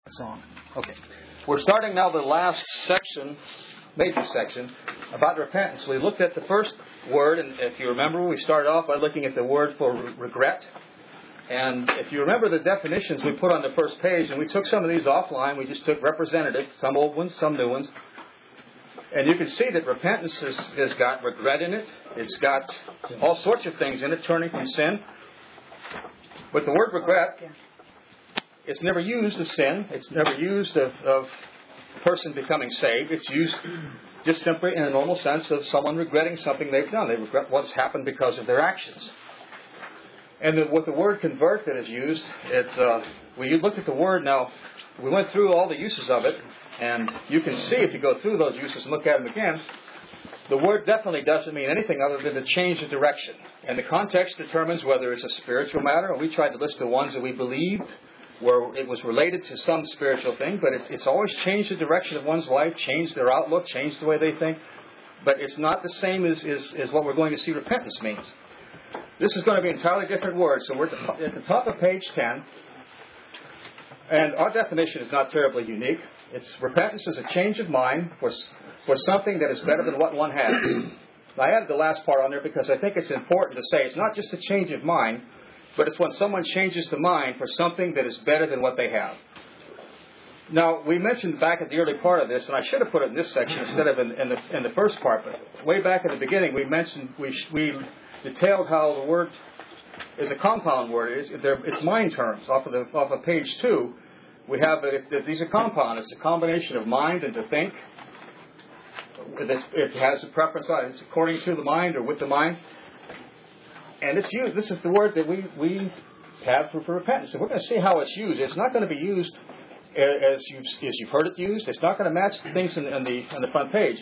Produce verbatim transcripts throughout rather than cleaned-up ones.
Song. Okay. We're starting now the last section, major section, about repentance. We looked at the first word, and if you remember, we started off by looking at the word for re- regret. And if you remember the definitions we put on the first page, and we took some of these offline, we just took representative, some old ones, some new ones. And you can see that repentance has, has got regret in it. It's got all sorts of things in it, turning from sin. But the word regret, it's never used of sin. It's never used of, of a person becoming saved. It's used just simply in a normal sense of someone regretting something they've done. They regret what's happened because of their actions. And the, with the word convert that is used, it's uh, when you look at the word now, we went through all the uses of it, and you can see if you go through those uses and look at them again, the word definitely doesn't mean anything other than to change the direction. And the context determines whether it's a spiritual matter, and we tried to list the ones that we believed where it was related to some spiritual thing, but it's, it's always changed the direction of one's life, changed their outlook, changed the way they think. But it's not the same as, as, as what we're going to see repentance means. This is going to be entirely different words. So we're at the top of page ten. And our definition is not terribly unique. It's repentance is a change of mind for, for something that is better than what one has. I added the last part on there because I think it's important to say it's not just a change of mind, but it's when someone changes the mind for something that is better than what they have. Now, we mentioned back at the early part of this, and I should have put it in this section instead of in, in, the, in the first part, but way back at the beginning we mentioned, we, we detailed how the word is a compound word. It's, it's mind terms. Off of, the, off of page two, we have that it's, these are compound. It's a combination of mind and to think. It has a preference on it. It's according to the mind or with the mind. And it's used, this is the word that we, we have for, for repentance. And we're going to see how it's used. It's not going to be used as you've, as you've heard it used. It's not going to match the things in, in the on the front page.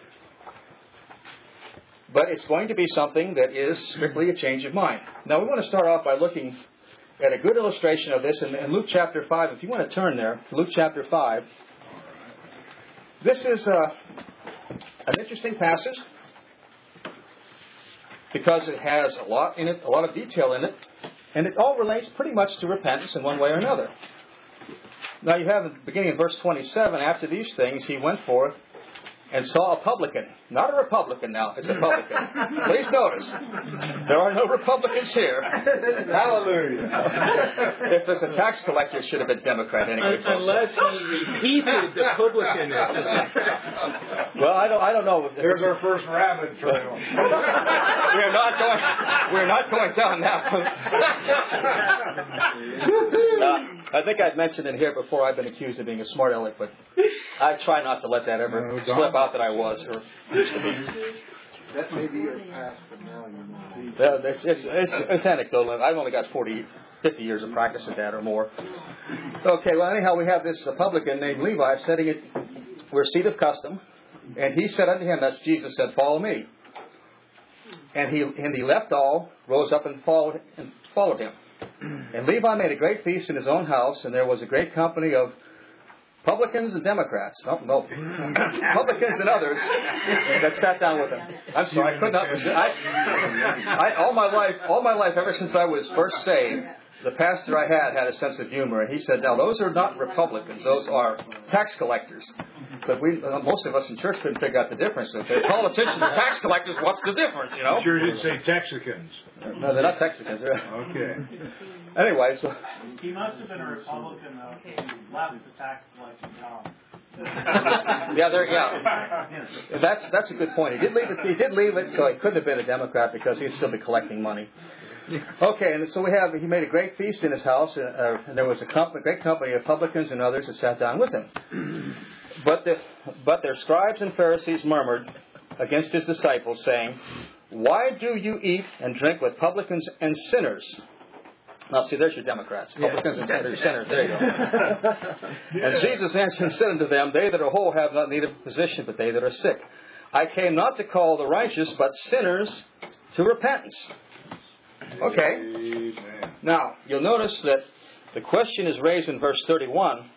But it's going to be something that is strictly a change of mind. Now we want to start off by looking at a good illustration of this in, in Luke chapter five. If you want to turn there, to Luke chapter five. This is uh, an interesting passage, because it has a lot in it, a lot of detail in it, and it all relates pretty much to repentance in one way or another. Now you have, beginning in verse twenty-seven, after these things he went forth and saw a publican. Not a Republican now, it's a publican. Please notice, there are no Republicans here. Hallelujah. If there's a tax collector, it should have been Democrat anyway. Unless he repeated the publicanism. Well, I don't I don't know. Here's our first rabbit trail. We're not going we're not going down that one. uh, I think I'd mentioned in here before I've been accused of being a smart aleck, but I try not to let that ever no, slip out that I was or used to be. That may be your past, but now you know. Yeah, it's, it's, it's, it's anecdotal. I've only got forty, fifty years of practice at that or more. Okay, well, anyhow, we have this publican named Levi setting it where seat of custom. And he said unto him, that's Jesus said, follow me. And he and he left all, rose up and followed, and followed him. And Levi made a great feast in his own house, and there was a great company of publicans and Democrats. No, no. Publicans and others that sat down with him. I'm sorry, I could not resist. I, I, all my life, all my life, ever since I was first saved, the pastor I had had a sense of humor, and he said, now those are not Republicans, those are tax collectors. But we, uh, most of us in church couldn't figure out the difference. If they're politicians and tax collectors, what's the difference, you know? You sure didn't say Texicans. No, they're not Texicans. Okay. Anyway, so... He must have been a Republican, though, because he left the tax collecting job. yeah, there. Yeah, that's that's a good point. He did leave it. He did leave it, so he couldn't have been a Democrat because he'd still be collecting money. Okay, and so we have. He made a great feast in his house, uh, and there was a company, great company of publicans and others that sat down with him. But the but their scribes and Pharisees murmured against his disciples, saying, "Why do you eat and drink with publicans and sinners?" Now, see, there's your Democrats. Publicans and sinners. sinners. There you go. And Jesus answered and said unto them, they that are whole have not need of physician, but they that are sick. I came not to call the righteous, but sinners to repentance. Okay. Amen. Now, you'll notice that the question is raised in verse thirty-one,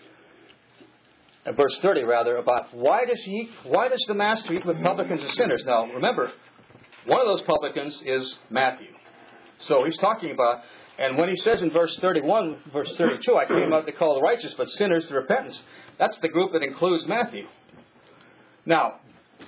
uh, verse thirty rather, about why does he eat, why does the master eat with publicans and sinners? Now, remember, one of those publicans is Matthew. So he's talking about And when he says in verse thirty-one, verse thirty-two, I came out to call the righteous, but sinners to repentance, that's the group that includes Matthew. Now,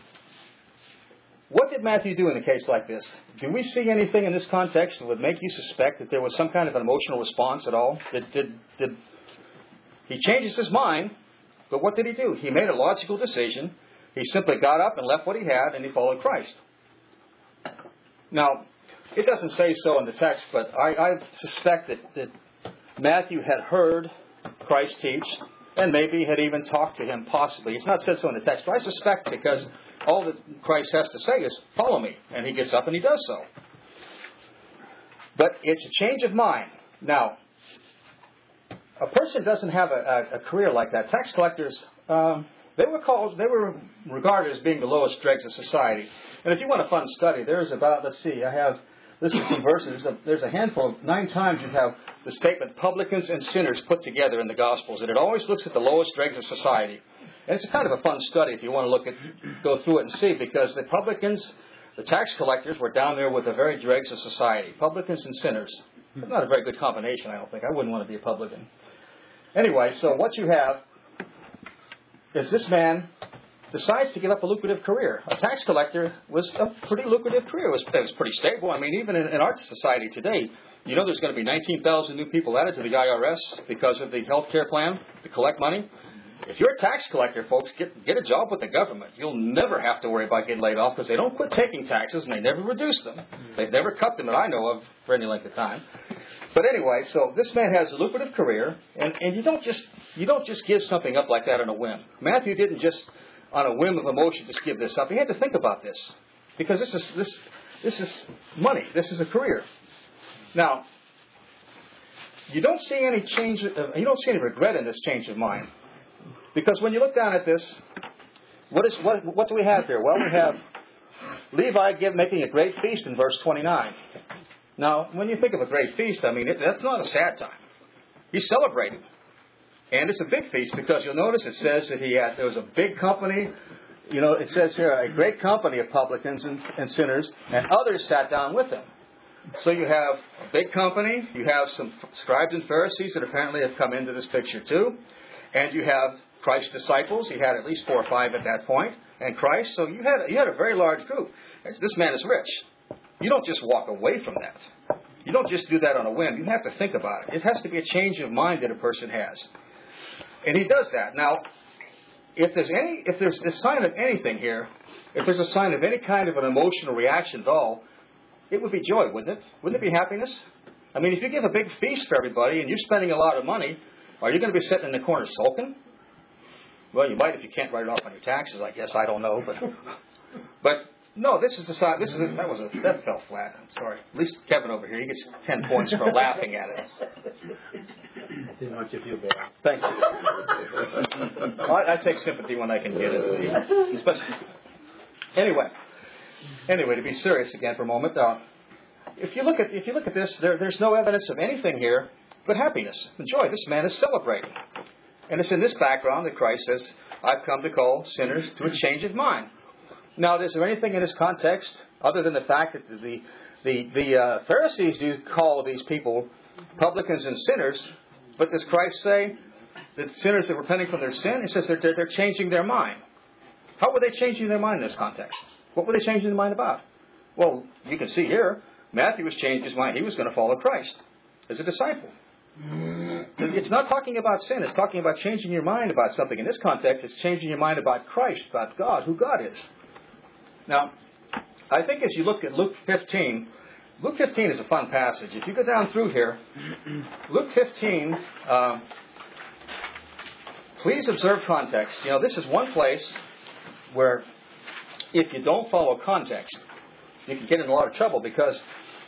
what did Matthew do in a case like this? Do we see anything in this context that would make you suspect that there was some kind of an emotional response at all? Did, did, did he changes his mind, but what did he do? He made a logical decision. He simply got up and left what he had, and he followed Christ. Now, it doesn't say so in the text, but I, I suspect that, that Matthew had heard Christ teach, and maybe had even talked to him, possibly. It's not said so in the text, but I suspect because all that Christ has to say is, follow me. And he gets up and he does so. But it's a change of mind. Now, a person doesn't have a, a, a career like that. Tax collectors, um, they were called, they were regarded as being the lowest dregs of society. And if you want a fun study, there's about, let's see, I have listed some verses. There's a handful, nine times you have the statement publicans and sinners put together in the Gospels. And it always looks at the lowest dregs of society. And it's a kind of a fun study if you want to look at, go through it and see, because the publicans, the tax collectors, were down there with the very dregs of society. Publicans and sinners. It's not a very good combination, I don't think. I wouldn't want to be a publican. Anyway, so what you have is this man decides to give up a lucrative career. A tax collector was a pretty lucrative career. It was, it was pretty stable. I mean, even in, in our society today, you know there's going to be nineteen thousand new people added to the I R S because of the health care plan to collect money. If you're a tax collector, folks, get get a job with the government. You'll never have to worry about getting laid off because they don't quit taking taxes and they never reduce them. They've never cut them that I know of for any length of time. But anyway, so this man has a lucrative career, and, and you don't just you don't just give something up like that on a whim. Matthew didn't just on a whim of emotion just give this up. He had to think about this because this is this this is money. This is a career. Now, you don't see any change. Of, you don't see any regret in this change of mind. Because when you look down at this, what is what what do we have here? Well, we have Levi give, making a great feast in verse twenty-nine. Now, when you think of a great feast, I mean, it, that's not a sad time. He's celebrating. And it's a big feast because you'll notice it says that he had, there was a big company. You know, it says here, a great company of publicans and, and sinners, and others sat down with him. So you have a big company. You have some scribes and Pharisees that apparently have come into this picture too. And you have Christ's disciples. He had at least four or five at that point, and Christ. So you had you had a very large group. This man is rich. You don't just walk away from that. You don't just do that on a whim. You have to think about it. It has to be a change of mind that a person has, and he does that. Now, if there's any, if there's a sign of anything here, if there's a sign of any kind of an emotional reaction at all, it would be joy, wouldn't it? Wouldn't it be happiness? I mean, if you give a big feast for everybody and you're spending a lot of money, are you going to be sitting in the corner sulking? Well, you might if you can't write it off on your taxes, I guess. I don't know, but but no, this is the side. This is a, that was a that fell flat. I'm sorry. At least Kevin over here, he gets ten points for laughing at it. Didn't want you to feel bad. Thank you. I, I take sympathy when I can get it, especially. Anyway, anyway, to be serious again for a moment. Uh, if you look at if you look at this, there, there's no evidence of anything here but happiness and joy. This man is celebrating. And it's in this background that Christ says, I've come to call sinners to a change of mind. Now, is there anything in this context other than the fact that the the, the uh, Pharisees do call these people publicans and sinners, but does Christ say that sinners are repenting from their sin? He says they're, they're changing their mind. How were they changing their mind in this context? What were they changing their mind about? Well, you can see here, Matthew was changing his mind. He was going to follow Christ as a disciple. It's not talking about sin. It's talking about changing your mind about something. In this context, it's changing your mind about Christ, about God, who God is. Now, I think as you look at Luke fifteen, Luke fifteen is a fun passage. If you go down through here, Luke fifteen, um, please observe context. You know, this is one place where if you don't follow context, you can get in a lot of trouble because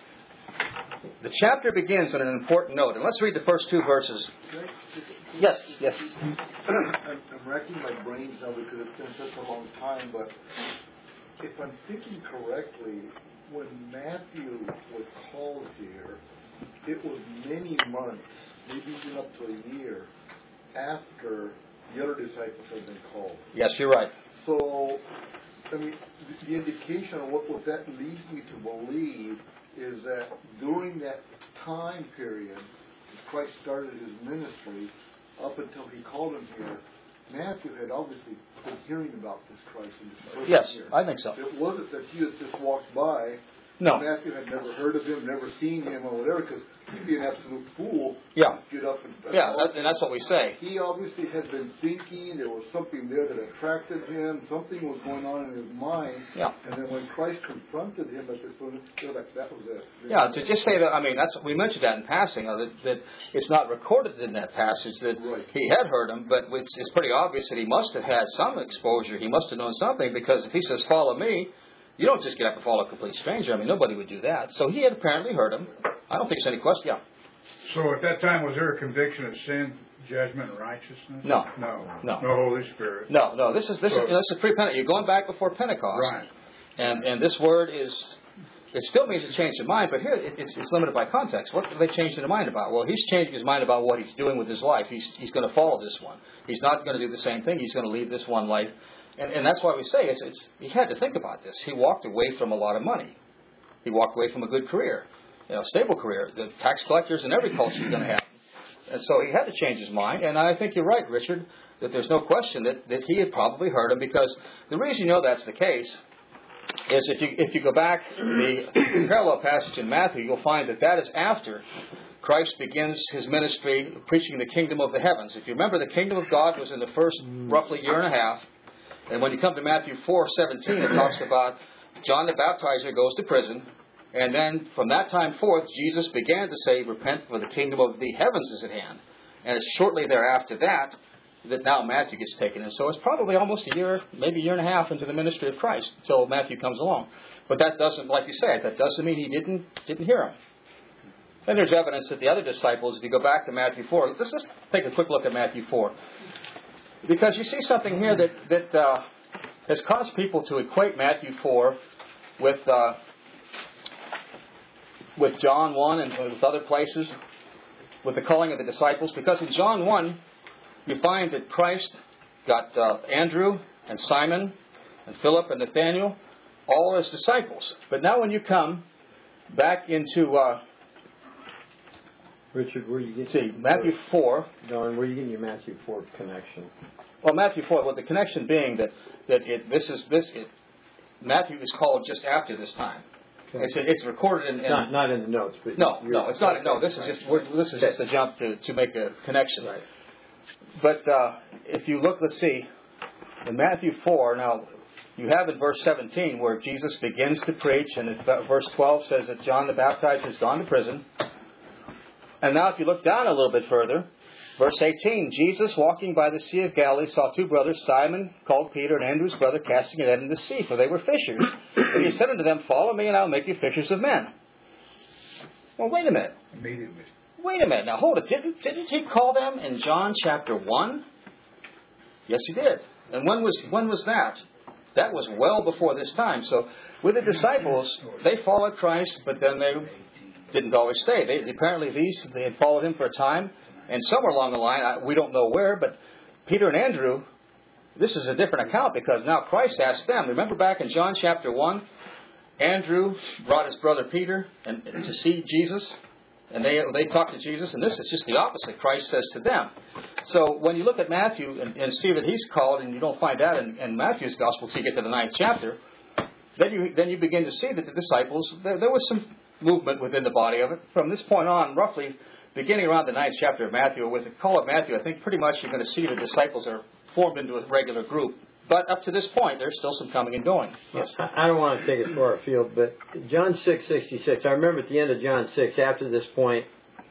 the chapter begins on an important note. And let's read the first two verses. Yes, yes. I'm, I'm racking my brains now because it's been such a long time, but if I'm thinking correctly, when Matthew was called here, it was many months, maybe even up to a year, after the other disciples had been called. Yes, you're right. So, I mean, the, the indication of what, what that leads me to believe is that during that time period, Christ started his ministry, up until he called him here, Matthew had obviously been hearing about this Christ in his first Yes, year. I think so. It wasn't that he had just walked by. No. Matthew had never heard of him, never seen him, or whatever, because he'd be an absolute fool Yeah. to get up and... Yeah, that, and that's what we say. He obviously had been thinking, there was something there that attracted him, something was going on in his mind. Yeah. And then when Christ confronted him at this point, like, that was it. Yeah, to just say that, I mean, that's we mentioned that in passing, uh, that, that it's not recorded in that passage that Right. he had heard him, but it's, it's pretty obvious that he must have had some exposure. He must have known something, because if he says, follow me, you don't just get up and follow a complete stranger. I mean, nobody would do that. So he had apparently heard him. I don't think there's any question. Yeah. So at that time, was there a conviction of sin, judgment, and righteousness? No. No. No. No Holy Spirit. No, no. This is this So- is this is pre-Pentecost. You're going back before Pentecost, Right. and and this word is. It still means to change their mind, but here it- it's, it's limited by context. What have they changed their mind about? Well, he's changing his mind about what he's doing with his life. He's he's going to follow this one. He's not going to do the same thing. He's going to leave this one life. And, and that's why we say it's, it's, he had to think about this. He walked away from a lot of money. He walked away from a good career, you know, stable career. The tax collectors in every culture are going to have. And so he had to change his mind. And I think you're right, Richard, that there's no question that, that he had probably heard him, because the reason you know that's the case is if you if you go back the parallel passage in Matthew, you'll find that that is after Christ begins his ministry preaching the kingdom of the heavens. If you remember, the kingdom of God was in the first roughly year and a half. And when you come to Matthew four seventeen, it talks about John the Baptizer goes to prison. And then from that time forth, Jesus began to say, repent, for the kingdom of the heavens is at hand. And it's shortly thereafter that that now Matthew gets taken in. So it's probably almost a year, maybe a year and a half into the ministry of Christ until Matthew comes along. But that doesn't, like you said, that doesn't mean he didn't didn't hear him. Then there's evidence that the other disciples, if you go back to Matthew four, let's just take a quick look at Matthew four. Because you see something here that, that uh, has caused people to equate Matthew four with uh, with John one and with other places, with the calling of the disciples. Because in John one, you find that Christ got uh, Andrew and Simon and Philip and Nathaniel, all as disciples. But now when you come back into... Uh, Richard, where are you getting? see, Matthew four. Don, where are you getting your Matthew four connection? Well, Matthew four. Well, the connection being that that it this is this it, Matthew is called just after this time. Okay. It's it's recorded in, in Not not in the notes, but no you're- no it's not no this is just we're, this is just a jump to, to make a connection. Right. But uh, if you look, let's see, in Matthew four now. You have in verse seventeen where Jesus begins to preach, and verse twelve says that John the Baptizer has gone to prison. And now if you look down a little bit further, verse eighteen, Jesus walking by the Sea of Galilee saw two brothers, Simon called Peter and Andrew's brother, casting a net in the sea, for they were fishers. And he said unto them, follow me and I'll make you fishers of men. Well, wait a minute. Immediately. Wait a minute. Now hold it. Didn't, didn't he call them in John chapter one? Yes, he did. And when was when was that? That was well before this time. So with the disciples, they followed Christ, but then they didn't always stay. They, apparently these, they had followed him for a time, and somewhere along the line, I, we don't know where, but Peter and Andrew, this is a different account, because now Christ asked them. Remember back in John chapter one, Andrew brought his brother Peter and, to see Jesus, and they they talked to Jesus, and this is just the opposite. Christ says to them. So when you look at Matthew and, and see that he's called, and you don't find that in, in Matthew's gospel until you get to the ninth chapter, then you then you begin to see that the disciples, there, there was some movement within the body of it. From this point on, roughly beginning around the ninth chapter of Matthew, with the call of Matthew, I think pretty much you're going to see the disciples are formed into a regular group. But up to this point, there's still some coming and going. Yes. I I don't want to take it far afield, but John six sixty-six, I remember at the end of John six, after this point,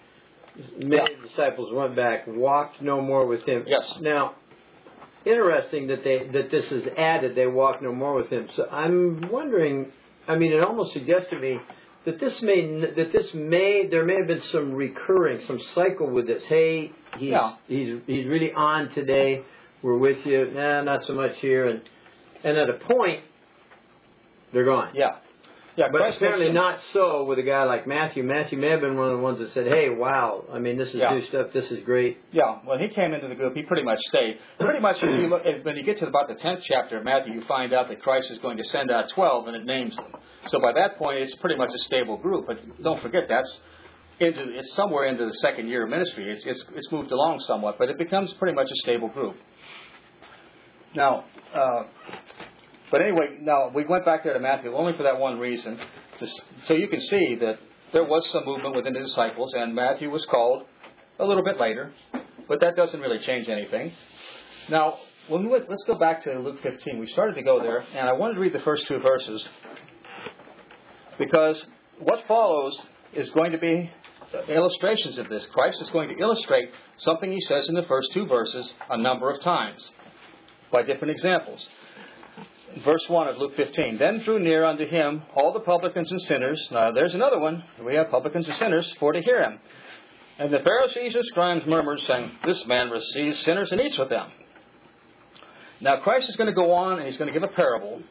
many Yeah. disciples went back, walked no more with him. Yes. Now, interesting that they that this is added, they walk no more with him. So I'm wondering, I mean, it almost suggests to me that this may that this may there may have been some recurring, some cycle with this. Hey, he's Yeah. he's he's really on today. We're with you. Nah, not so much here. And and at a point, they're gone. Yeah. Yeah, But Christ apparently makes- not so with a guy like Matthew. Matthew may have been one of the ones that said, hey, wow, I mean, this is Yeah. new stuff. This is great. Yeah, when he came into the group, he pretty much stayed. Pretty much, if you look, when you get to about the tenth chapter of Matthew, you find out that Christ is going to send out twelve, and it names them. So by that point, it's pretty much a stable group. But don't forget, that's into it's somewhere into the second year of ministry. It's it's, it's moved along somewhat, but it becomes pretty much a stable group. Now, uh, but anyway, now we went back there to Matthew only for that one reason, to, so you can see that there was some movement within the disciples, and Matthew was called a little bit later, but that doesn't really change anything. Now, when we, let's go back to Luke fifteen. We started to go there, and I wanted to read the first two verses, because what follows is going to be illustrations of this. Christ is going to illustrate something he says in the first two verses a number of times by different examples. Verse one of Luke fifteen. Then drew near unto him all the publicans and sinners. Now there's another one. We have publicans and sinners for to hear him. And the Pharisees and scribes murmured, saying, This man receives sinners and eats with them. Now Christ is going to go on and he's going to give a parable.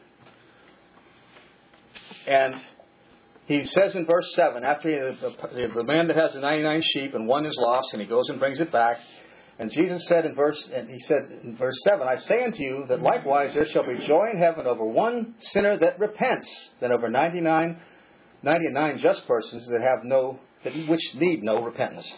And he says in verse seven, after he, the, the man that has the ninety-nine sheep and one is lost, and he goes and brings it back. And Jesus said in verse, and he said in verse seven, I say unto you that likewise there shall be joy in heaven over one sinner that repents, than over ninety-nine, ninety-nine just persons that have no, that which need no repentance.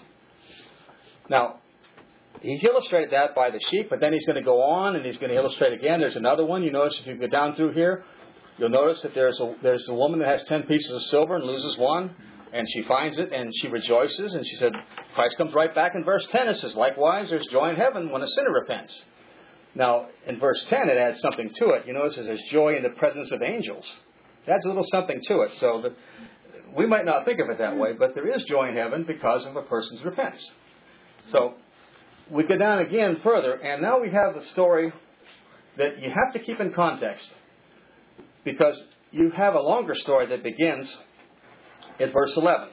Now, he illustrated that by the sheep, but then he's going to go on and he's going to illustrate again. There's another one. You notice if you go down through here, you'll notice that there's a there's a woman that has ten pieces of silver and loses one. And she finds it, and she rejoices, and she said, Christ comes right back in verse ten. It says, likewise, there's joy in heaven when a sinner repents. Now, in verse ten, it adds something to it. You notice that there's joy in the presence of angels. It adds a little something to it. So that we might not think of it that way, but there is joy in heaven because of a person's repentance. So we go down again further, and now we have the story that you have to keep in context, because you have a longer story that begins in verse eleven.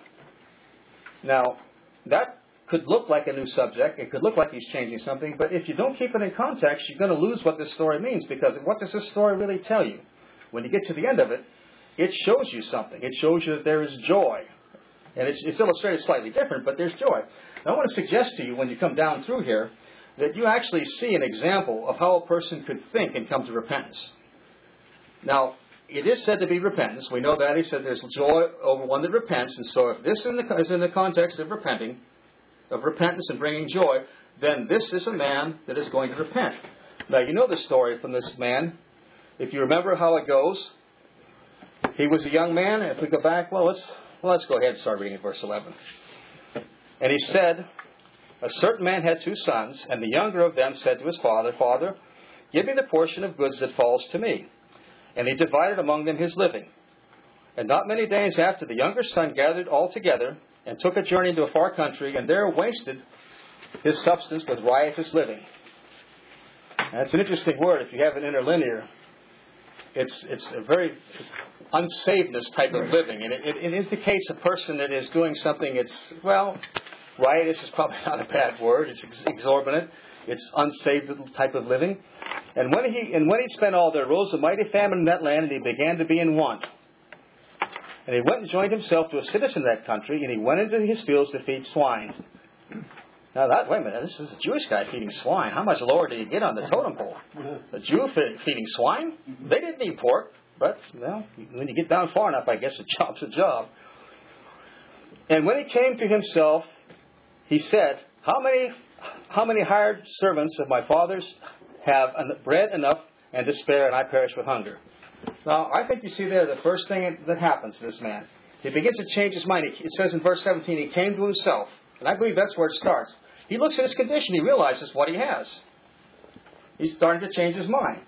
Now, that could look like a new subject. It could look like he's changing something. But if you don't keep it in context, you're going to lose what this story means. Because what does this story really tell you? When you get to the end of it, it shows you something. It shows you that there is joy. And it's, it's illustrated slightly different, but there's joy. Now, I want to suggest to you, when you come down through here, that you actually see an example of how a person could think and come to repentance. Now, it is said to be repentance. We know that. He said there's joy over one that repents. And so if this is in the context of repenting, of repentance and bringing joy, then this is a man that is going to repent. Now, you know the story from this man. If you remember how it goes, he was a young man. If we go back, well, let's, well, let's go ahead and start reading verse eleven. And he said, a certain man had two sons, and the younger of them said to his father, Father, give me the portion of goods that falls to me. And he divided among them his living. And not many days after, the younger son gathered all together and took a journey into a far country, and there wasted his substance with riotous living. That's an interesting word. If you have an interlinear, it's it's a very it's unsavedness type of living, and it, it, it indicates a person that is doing something. It's well, riotous is probably not a bad word. It's ex- exorbitant. It's unsaved type of living. And when he and when he spent all, there arose a mighty famine in that land, and he began to be in want. And he went and joined himself to a citizen of that country, and he went into his fields to feed swine. Now that, wait a minute, this is a Jewish guy feeding swine. How much lower do you get on the totem pole? A Jew feeding swine? They didn't eat pork, but well, when you get down far enough, I guess a job's a job. And when he came to himself, he said, How many, how many hired servants of my father's have bread enough and to spare, and I perish with hunger? Now, I think you see there the first thing that happens to this man. He begins to change his mind. It says in verse seventeen, he came to himself. And I believe that's where it starts. He looks at his condition. He realizes what he has. He's starting to change his mind.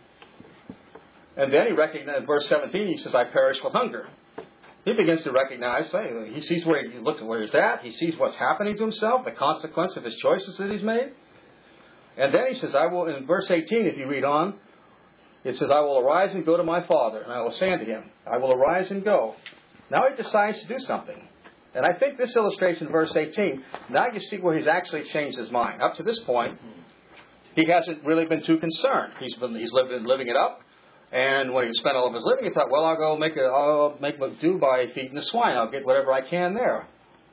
And then he recognizes, verse seventeen, he says, I perish with hunger. He begins to recognize, he sees where he looks at where he's at. He sees what's happening to himself, the consequence of his choices that he's made. And then he says, I will, in verse eighteen, if you read on, it says, I will arise and go to my father, and I will say unto him, I will arise and go. Now he decides to do something. And I think this illustrates in verse eighteen, now you see where he's actually changed his mind. Up to this point, he hasn't really been too concerned. He's been he's lived, living it up. And when he spent all of his living, he thought, well, I'll go make a, I'll make what do by feeding the swine. I'll get whatever I can there.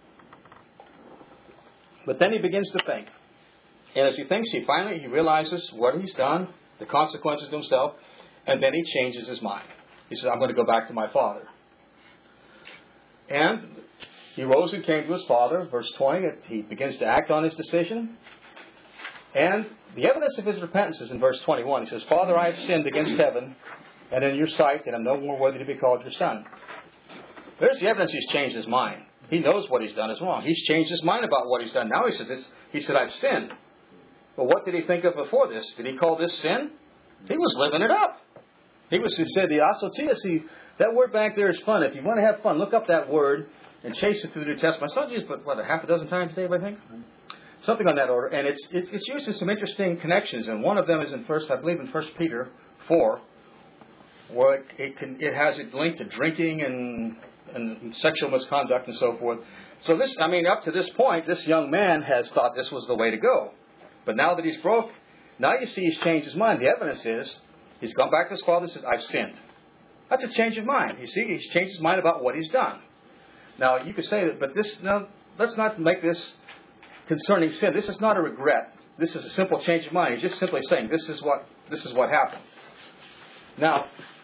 But then he begins to think. And as he thinks, he finally he realizes what he's done, the consequences to himself, and then he changes his mind. He says, I'm going to go back to my father. And he rose and came to his father. Verse twenty, he begins to act on his decision. And the evidence of his repentance is in verse twenty-one. He says, Father, I have sinned against heaven and in your sight, and I'm no more worthy to be called your son. There's the evidence he's changed his mind. He knows what he's done is wrong. He's changed his mind about what he's done. Now he says, this, he said, I've sinned. But what did he think of before this? Did he call this sin? He was living it up. He was, he said, the asotia, see, that word back there is fun. If you want to have fun, look up that word and chase it through the New Testament. I saw it used, but what, a half a dozen times, Dave, I think? Something on that order. And it's it's used in some interesting connections. And one of them is in first, I believe in First Peter four, where it, it, can, it has it linked to drinking and, and sexual misconduct and so forth. So this, I mean, up to this point, this young man has thought this was the way to go. But now that he's broke, now you see he's changed his mind. The evidence is he's gone back to his father and says, I've sinned. That's a change of mind. You see, he's changed his mind about what he's done. Now, you could say that, but this, now, let's not make this concerning sin. This is not a regret. This is a simple change of mind. He's just simply saying, this is what, this is what happened. Now,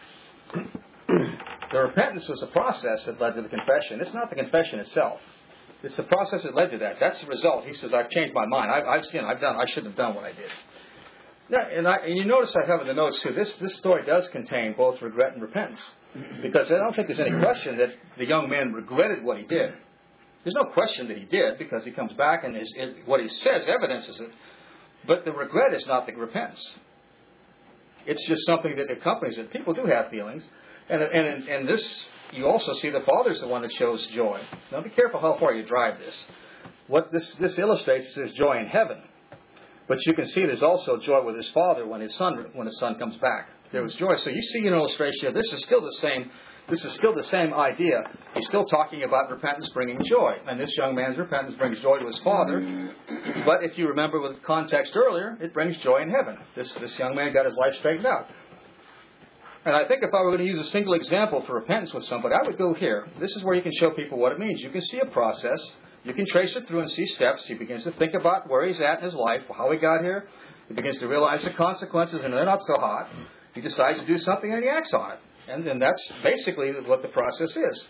the repentance was a process that led to the confession. It's not the confession itself. It's the process that led to that. That's the result. He says, I've changed my mind. I've, I've sinned. I've done. I shouldn't have done what I did. Yeah, and, I, and you notice I have in the notes too, this, this story does contain both regret and repentance. Because I don't think there's any question that the young man regretted what he did. There's no question that he did, because he comes back and his, his, what he says evidences it. But the regret is not the repentance. It's just something that accompanies it. People do have feelings. And, and, and this, you also see the Father's the one that shows joy. Now be careful how far you drive this. What this, this illustrates is there's joy in heaven. But you can see there's also joy with his Father when his son when his son comes back. There was joy. So you see an illustration of this is still the same. This is still the same idea. He's still talking about repentance bringing joy. And this young man's repentance brings joy to his father. But if you remember with the context earlier, it brings joy in heaven. This, this young man got his life straightened out. And I think if I were going to use a single example for repentance with somebody, I would go here. This is where you can show people what it means. You can see a process. You can trace it through and see steps. He begins to think about where he's at in his life, how he got here. He begins to realize the consequences, and they're not so hot. He decides to do something, and he acts on it. And then that's basically what the process is.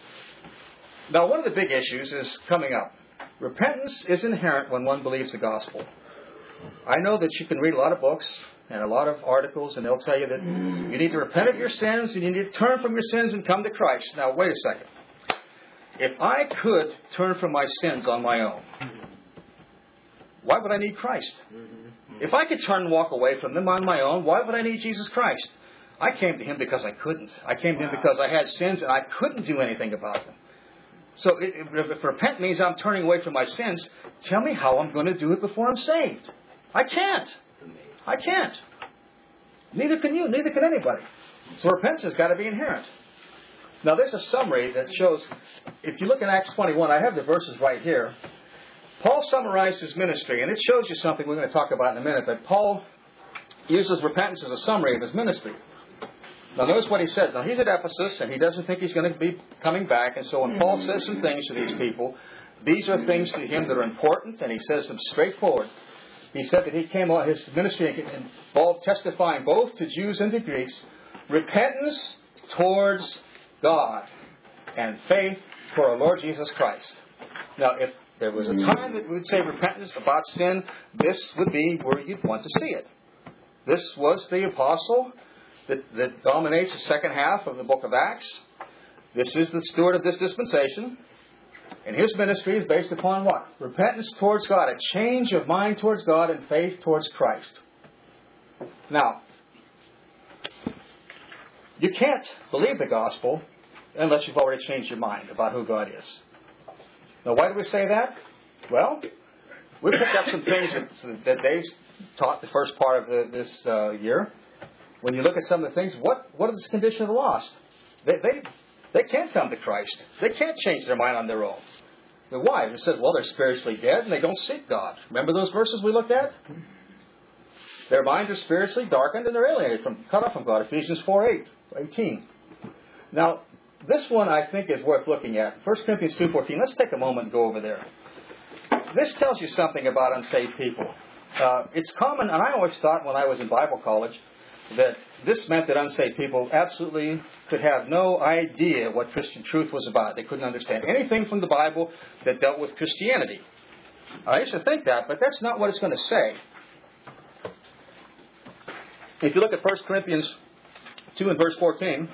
Now, one of the big issues is coming up. Repentance is inherent when one believes the gospel. I know that you can read a lot of books and a lot of articles, and they'll tell you that you need to repent of your sins, and you need to turn from your sins and come to Christ. Now, wait a second. If I could turn from my sins on my own, why would I need Christ? If I could turn and walk away from them on my own, why would I need Jesus Christ? I came to Him because I couldn't. I came to Him because I had sins and I couldn't do anything about them. So if, if repent means I'm turning away from my sins, tell me how I'm going to do it before I'm saved. I can't. I can't. Neither can you. Neither can anybody. So repentance has got to be inherent. Now there's a summary that shows, if you look in Acts twenty-one, I have the verses right here. Paul summarized his ministry, and it shows you something we're going to talk about in a minute, but Paul uses repentance as a summary of his ministry. Now notice what he says. Now he's at Ephesus, and he doesn't think he's going to be coming back, and so when Paul says some things to these people, these are things to him that are important, and he says them straightforward. He said that he came on, his ministry involved testifying both to Jews and to Greeks, repentance towards God and faith for our Lord Jesus Christ. Now, if there was a time that we would say repentance about sin, this would be where you'd want to see it. This was the apostle that, that dominates the second half of the book of Acts. This is the steward of this dispensation. And his ministry is based upon what? Repentance towards God, a change of mind towards God and faith towards Christ. Now, you can't believe the gospel unless you've already changed your mind about who God is. Now, why do we say that? Well, we picked up some things that, that Dave taught the first part of the, this uh, year. When you look at some of the things, what, what is the condition of the lost? They, they, they can't come to Christ. They can't change their mind on their own. But why? It says, well, they're spiritually dead and they don't seek God. Remember those verses we looked at? Their minds are spiritually darkened and they're alienated, from, cut off from God. Ephesians four eight, eighteen. Now, this one I think is worth looking at. First Corinthians two fourteen. Let's take a moment and go over there. This tells you something about unsaved people. Uh, it's common, and I always thought when I was in Bible college, that this meant that unsaved people absolutely could have no idea what Christian truth was about. They couldn't understand anything from the Bible that dealt with Christianity. I used to think that, but that's not what it's going to say. If you look at First Corinthians two and verse fourteen,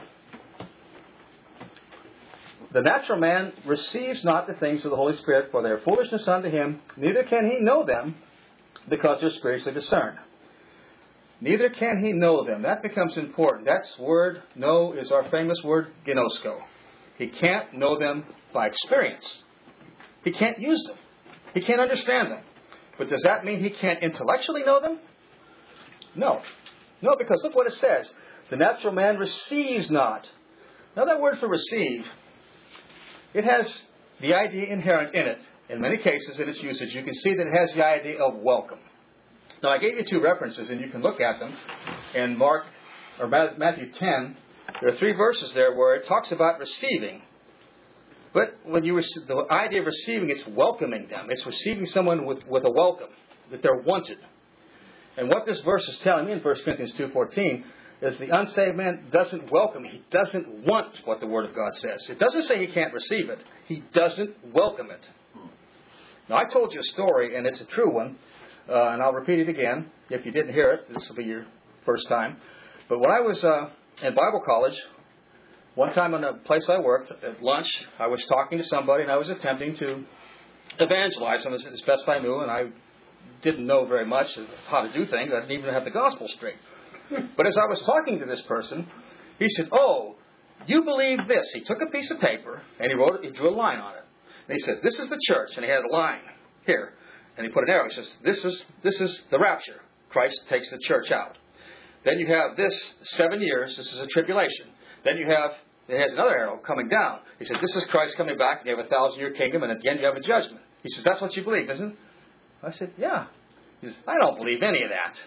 the natural man receives not the things of the Holy Spirit, for they are foolishness unto him, neither can he know them, because they're spiritually discerned. Neither can he know them. That becomes important. That's word, know, is our famous word, gnosko. He can't know them by experience. He can't use them. He can't understand them. But does that mean he can't intellectually know them? No. No, because look what it says. The natural man receives not. Now that word for receive, it has the idea inherent in it. In many cases in its usage, you can see that it has the idea of welcome. Now I gave you two references, and you can look at them. In Mark or Matthew ten, there are three verses there where it talks about receiving. But when you receive, the idea of receiving, it's welcoming them. It's receiving someone with, with a welcome, that they're wanted. And what this verse is telling me in First Corinthians two fourteen is the unsaved man doesn't welcome. He doesn't want what the Word of God says. It doesn't say he can't receive it. He doesn't welcome it. Now, I told you a story, and it's a true one, uh, and I'll repeat it again. If you didn't hear it, this will be your first time. But when I was uh, in Bible college, one time in a place I worked, at lunch, I was talking to somebody, and I was attempting to evangelize them as, as best I knew, and I didn't know very much of how to do things. I didn't even have the gospel straight. But as I was talking to this person, he said, "Oh, you believe this." He took a piece of paper and he wrote it, he drew a line on it. And he says, "This is the church," and he had a line here. And he put an arrow. He says, "This is this is the rapture. Christ takes the church out." Then you have this seven years. This is a tribulation. Then you have, it has another arrow coming down. He said, "This is Christ coming back, and you have a thousand year kingdom, and at the end you have a judgment." He says, "That's what you believe, isn't it?" I said, "Yeah." He says, "I don't believe any of that."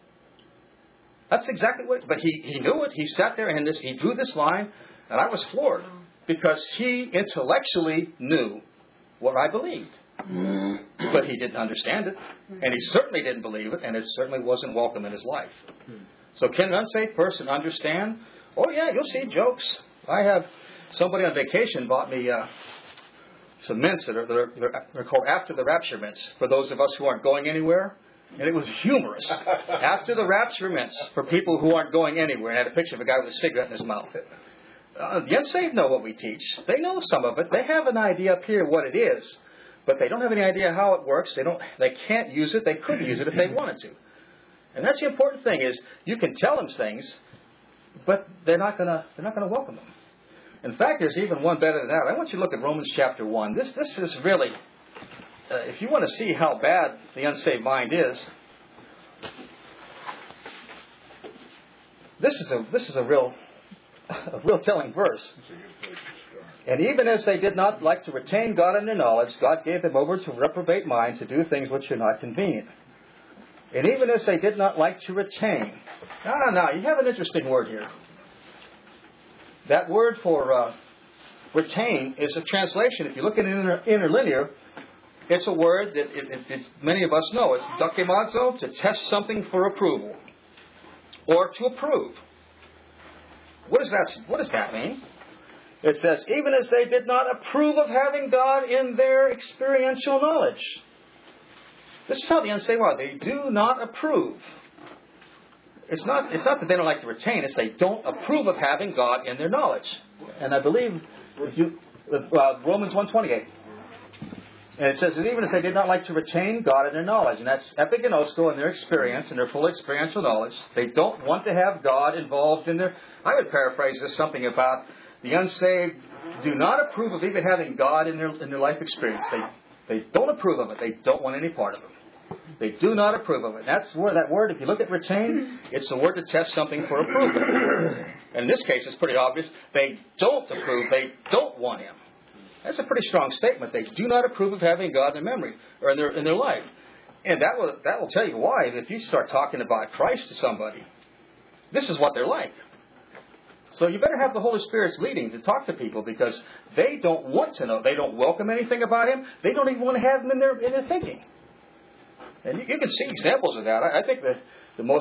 That's exactly what, but he, he knew it. He sat there and this, he drew this line, and I was floored because he intellectually knew what I believed. But he didn't understand it, and he certainly didn't believe it, and it certainly wasn't welcome in his life. So can an unsaved person understand? Oh yeah, you'll see jokes. I have somebody on vacation bought me uh, some mints that are they're, they're, they're called After the Rapture mints for those of us who aren't going anywhere. And it was humorous. After the rapture mints for people who aren't going anywhere. And I had a picture of a guy with a cigarette in his mouth. Uh, the unsaved know what we teach. They know some of it. They have an idea up here what it is. But they don't have any idea how it works. They don't. They can't use it. They couldn't use it if they wanted to. And that's the important thing is you can tell them things, but they're not gonna they're not gonna welcome them. In fact, there's even one better than that. I want you to look at Romans chapter one. This this is really Uh, if you want to see how bad the unsaved mind is, this is a this is a real a real telling verse. And even as they did not like to retain God in their knowledge, God gave them over to reprobate minds to do things which are not convenient. And even as they did not like to retain. Ah, now you have an interesting word here. That word for uh, retain is a translation. If you look at inter- interlinear. It's a word that it, it, it, many of us know. It's dokimazo, to test something for approval. Or to approve. What does that, what does that mean? It says, even as they did not approve of having God in their experiential knowledge. This is how the unsaved are. They do not approve. It's not, it's not that they don't like to retain. It's they don't approve of having God in their knowledge. And I believe if you, uh, Romans one twenty-eight. And it says that even as they did not like to retain God in their knowledge, and that's epigenosko in their experience, in their full experiential knowledge, they don't want to have God involved in their... I would paraphrase this something about the unsaved do not approve of even having God in their in their life experience. They they don't approve of it. They don't want any part of it. They do not approve of it. That's where that word, if you look at retain, it's the word to test something for approval. And in this case, it's pretty obvious. They don't approve. They don't want Him. That's a pretty strong statement. They do not approve of having God in their memory or in their in their life, and that will that will tell you why. If you start talking about Christ to somebody, this is what they're like. So you better have the Holy Spirit's leading to talk to people because they don't want to know. They don't welcome anything about Him. They don't even want to have Him in their in their thinking. And you, you can see examples of that. I, I think that the most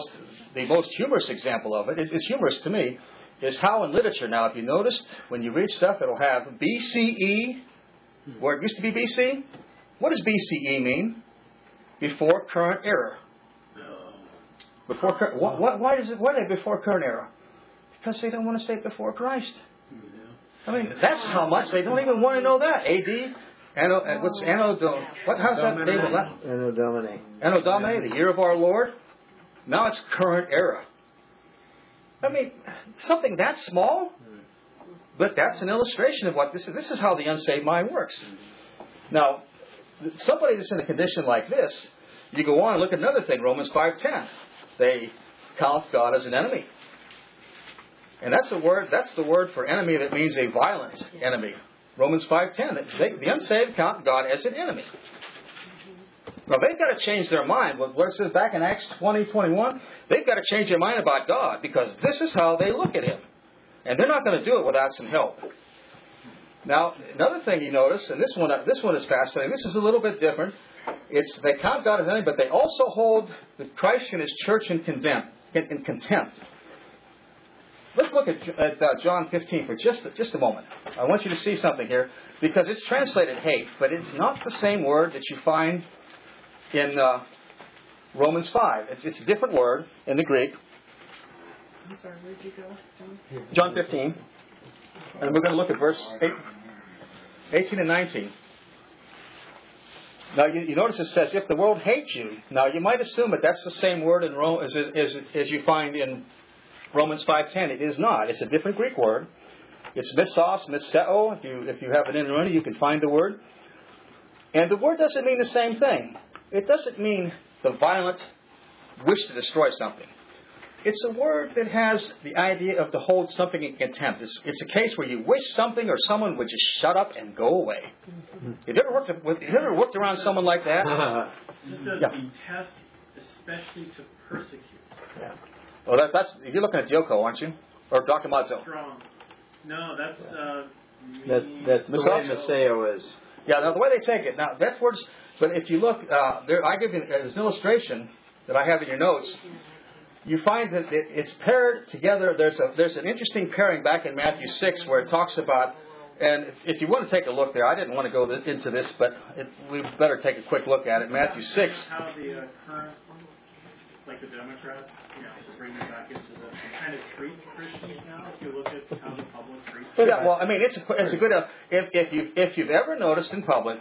the most humorous example of it, it's, it's humorous to me, is how in literature now, if you noticed, when you read stuff, it'll have B C E, where it used to be B C. What does B C E mean? Before current era. Before current, what, what, why is it? Why are they before current era? Because they don't want to say before Christ. I mean, that's how much they don't even want to know that. A D, Anno, uh, what's Anno? Do, what? How's that name? Anno Domini. Anno Domini, the year of our Lord. Now it's current era. I mean, something that small, but that's an illustration of what this is. This is how the unsaved mind works. Now, somebody that's in a condition like this, you go on and look at another thing, Romans five ten. They count God as an enemy. And that's a word, that's the word for enemy that means a violent enemy. Romans five ten. They, the unsaved count God as an enemy. Now, they've got to change their mind. What it says back in Acts twenty, twenty-one, they've got to change their mind about God because this is how they look at Him. And they're not going to do it without some help. Now, another thing you notice, and this one this one is fascinating. This is a little bit different. It's they count God as enemy, but they also hold the Christ and His church in contempt. In, in contempt. Let's look at, at uh, John fifteen for just just a moment. I want you to see something here because it's translated hate, but it's not the same word that you find in uh, Romans five. It's, it's a different word in the Greek. I'm sorry, where'd you go, John? John fifteen. And we're going to look at verse eight, eighteen and nineteen. Now, you, you notice it says, if the world hates you. Now, you might assume that that's the same word in Rome as, as, as you find in Romans five ten. It is not. It's a different Greek word. It's misos, miseo. If you, if you have it in front of you, you can find the word. And the word doesn't mean the same thing. It doesn't mean the violent wish to destroy something. It's a word that has the idea of to hold something in contempt. It's, it's a case where you wish something or someone would just shut up and go away. Have you ever worked, with, have you ever worked around someone like that? Just to Yeah. detest, especially to persecute. Yeah. Well, that, that's you're looking at Yoko, aren't you? Or Doctor Mazzo? Strong. No, that's uh. That, that's the way Maseo is. Yeah, now the way they take it. Now, that word's, but if you look, uh, there, I give you as an illustration that I have in your notes. You find that it, it's paired together. There's a there's an interesting pairing back in Matthew six where it talks about, and if, if you want to take a look there, I didn't want to go th- into this, but it, we better take a quick look at it. Matthew six. How the uh, current, like the Democrats, you know, to bring it back into the kind of treat Christians now. If you look at how the public treats. So yeah, well, I mean, it's a, it's a good. Uh, if if you if you've ever noticed in public,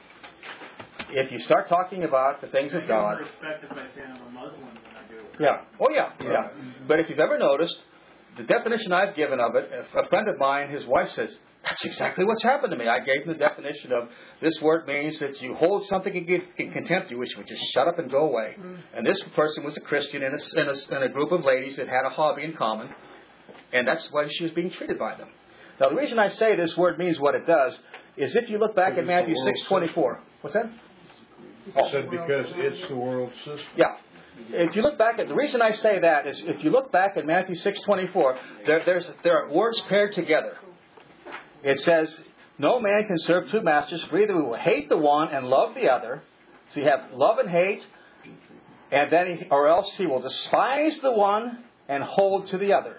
if you start talking about the things of God. I respect if I say I'm a Muslim than I do. Yeah. Oh, yeah. Yeah. But if you've ever noticed, the definition I've given of it, a friend of mine, his wife says, that's exactly what's happened to me. I gave him the definition of this word means that you hold something in contempt, you wish would just shut up and go away. Mm. And this person was a Christian in a, in, a, in a group of ladies that had a hobby in common. And that's why she was being treated by them. Now, the reason I say this word means what it does is if you look back at Matthew six twenty-four. What's that? I said because it's the world system. Yeah. If you look back at the reason I say that is if you look back at Matthew six twenty-four, there there's there are words paired together. It says, "No man can serve two masters, for either he will hate the one and love the other." So you have love and hate, and then he, or else he will despise the one and hold to the other.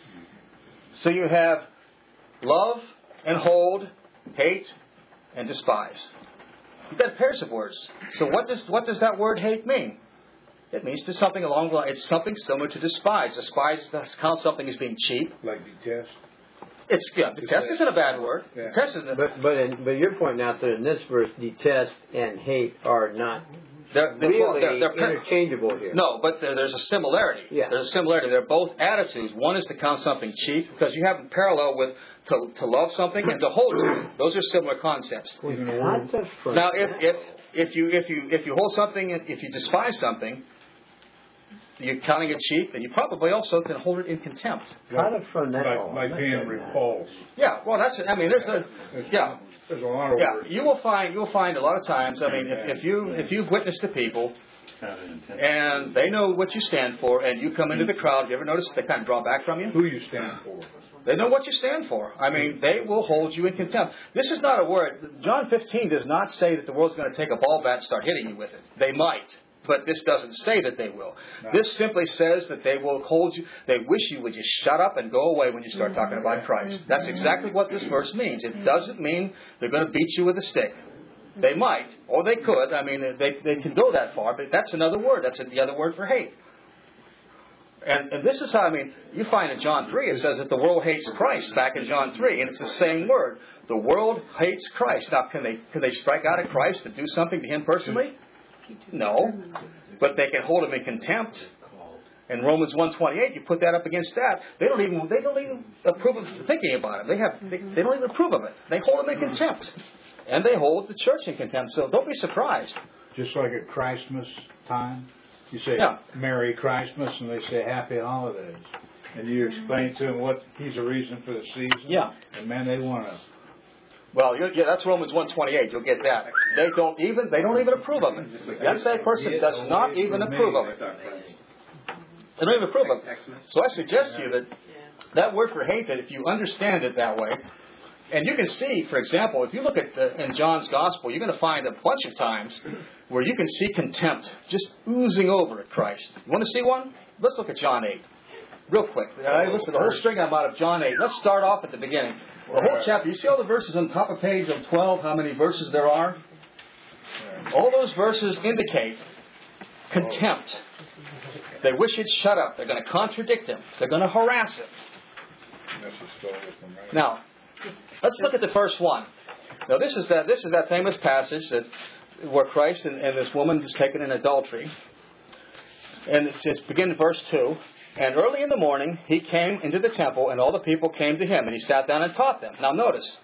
So you have love and hold, hate and despise. You've got pairs of words. So what does what does that word hate mean? It means to something along the line. It's something similar to despise. Despise is how something is being cheap. Like detest. It's yeah. Detest isn't a bad word. Yeah. Detest isn't. A, But but in, but you're pointing out that in this verse, detest and hate are not they're, they're, really they're, they're, they're, interchangeable here. no, but there, there's a similarity. Yeah. There's a similarity. They're both attitudes. One is to count something cheap because you have a parallel with to to love something and to hold to it. Those are similar concepts. Not the front. Now, if if if you if you if you hold something, if you despise something, you're counting it cheap, and you probably also can hold it in contempt. Not a frontal. Like, like being repulsed. Yeah, well, that's it. I mean, there's a yeah, There's a lot of yeah. words. You will find you'll find a lot of times. I mean, if, if you if you've witnessed to people, and they know what you stand for, and you come into the crowd, you ever notice they kind of draw back from you? Who you stand for. They know what you stand for. I mean, they will hold you in contempt. This is not a word. John fifteen does not say that the world's going to take a ball bat and start hitting you with it. They might. But this doesn't say that they will. No. This simply says that they will hold you, they wish you would just shut up and go away when you start talking about Christ. That's exactly what this verse means. It doesn't mean they're going to beat you with a stick. They might, or they could. I mean, they, they can go that far, but that's another word. That's the other word for hate. And, and this is how, I mean, you find in John three, it says that the world hates Christ, back in John three, and it's the same word. The world hates Christ. Now, can they can they strike out at Christ to do something to Him personally? No. But they can hold Him in contempt. In Romans one twenty-eight, you put that up against that. They don't even they don't even approve of thinking about it. They have they, they don't even approve of it. They hold Him in contempt. And they hold the church in contempt. So don't be surprised. Just like at Christmas time, you say Yeah. Merry Christmas, and they say Happy Holidays. And you explain to them what He's a reason for the season. Yeah. And man, they want to. Well, you, yeah, that's Romans one twenty-eight. You'll get that. They don't even they don't even approve of it. That same person does not even approve of it. They don't even approve of it. So I suggest to you that that word for hate, that if you understand it that way, and you can see, for example, if you look at the, in John's Gospel, you're going to find a bunch of times where you can see contempt just oozing over at Christ. You want to see one? Let's look at John eight. Real quick. I listed the whole string of them out of John eight. Let's start off at the beginning. The whole chapter. You see all the verses on the top of page of twelve, how many verses there are? All those verses indicate contempt. They wish he'd shut up. They're going to contradict him. They're going to harass him. Now, let's look at the first one. Now, this is that this is that famous passage that where Christ and, and this woman is taken in adultery. And it says, begin in verse two. And early in the morning, he came into the temple, and all the people came to him, and he sat down and taught them. Now, notice,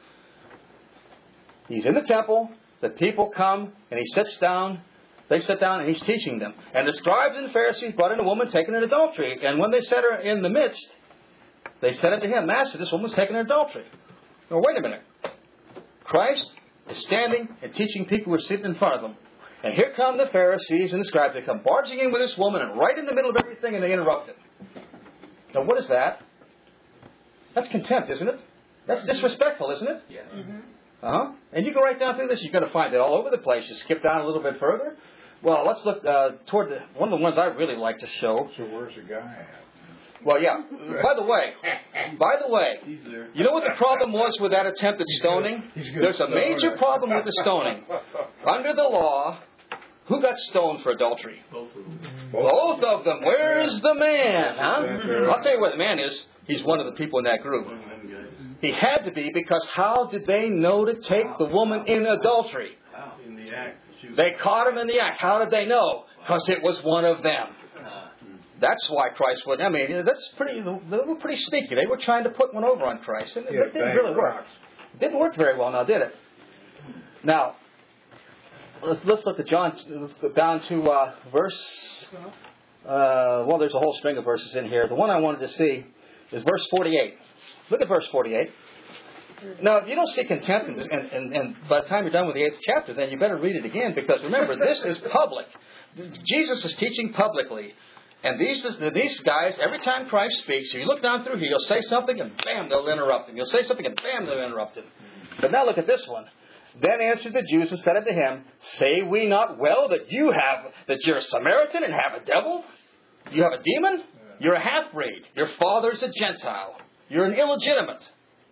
he's in the temple, the people come, and he sits down. They sit down, and he's teaching them. And the scribes and Pharisees brought in a woman taken in adultery. And when they set her in the midst, they said unto him, Master, this woman's taken in adultery. Now, wait a minute. Christ is standing and teaching people who are sitting in front of him. And here come the Pharisees and the scribes. They come barging in with this woman, and right in the middle of everything, and they interrupt it. Now, what is that? That's contempt, isn't it? That's disrespectful, isn't it? Yeah. Mm-hmm. Uh-huh. And you go right down through this, you're going to find it all over the place. You skip down a little bit further. Well, let's look uh, toward the, one of the ones I really like to show. So where's the guy at? Well, yeah. By the way, by the way, you know what the problem was with that attempted stoning? There's a major problem with the stoning. Under the law, who got stoned for adultery? Both of them. Both of them. Where's the man? Huh? I'll tell you where the man is. He's one of the people in that group. He had to be, because how did they know to take the woman in adultery? In the act. They caught him in the act. How did they know? Because it was one of them. That's why Christ would. I mean, that's pretty. They were pretty sneaky. They were trying to put one over on Christ, and it Yeah, didn't really work. It didn't work very well, now did it? Now, let's let's look at John. Let's go down to uh, verse. Uh, well, there's a whole string of verses in here. The one I wanted to see is verse forty-eight. Look at verse forty-eight. Now, if you don't see contempt, and, and, and by the time you're done with the eighth chapter, then you better read it again, because remember, this is public. Jesus is teaching publicly. And these these guys, every time Christ speaks, if you look down through here, you'll say something and bam, they'll interrupt him. You'll say something and bam, they'll interrupt him. But now look at this one. Then answered the Jews and said unto him, Say we not well that you have, that you're a Samaritan and have a devil? You have a demon? You're a half-breed. Your father's a Gentile. You're an illegitimate.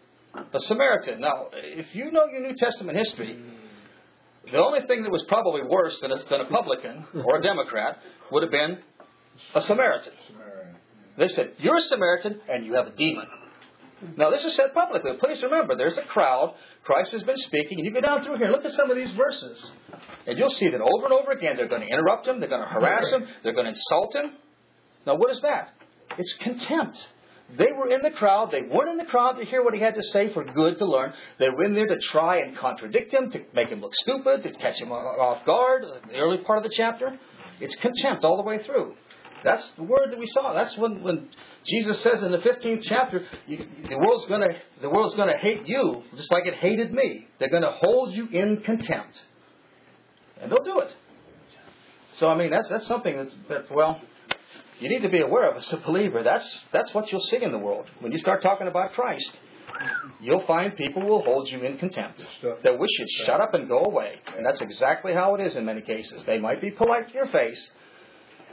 A Samaritan. Now, if you know your New Testament history, the only thing that was probably worse than a, than a publican or a Democrat would have been a Samaritan. They said, you're a Samaritan and you have a demon. Now, this is said publicly. Please remember, there's a crowd. Christ has been speaking. And you go down through here, look at some of these verses. And you'll see that over and over again, they're going to interrupt him. They're going to harass him. They're going to insult him. Now, what is that? It's contempt. They were in the crowd. They weren't in the crowd to hear what he had to say for good to learn. They were in there to try and contradict him, to make him look stupid, to catch him off guard, the early part of the chapter. It's contempt all the way through. That's the word that we saw. That's when, when Jesus says in the fifteenth chapter, you, the world's going to the world's going to hate you just like it hated me. They're going to hold you in contempt, and they'll do it. So I mean, that's that's something that, that well, you need to be aware of as a believer. That's that's what you'll see in the world when you start talking about Christ. You'll find people will hold you in contempt. That wish you'd shut up and go away. And that's exactly how it is in many cases. They might be polite to your face,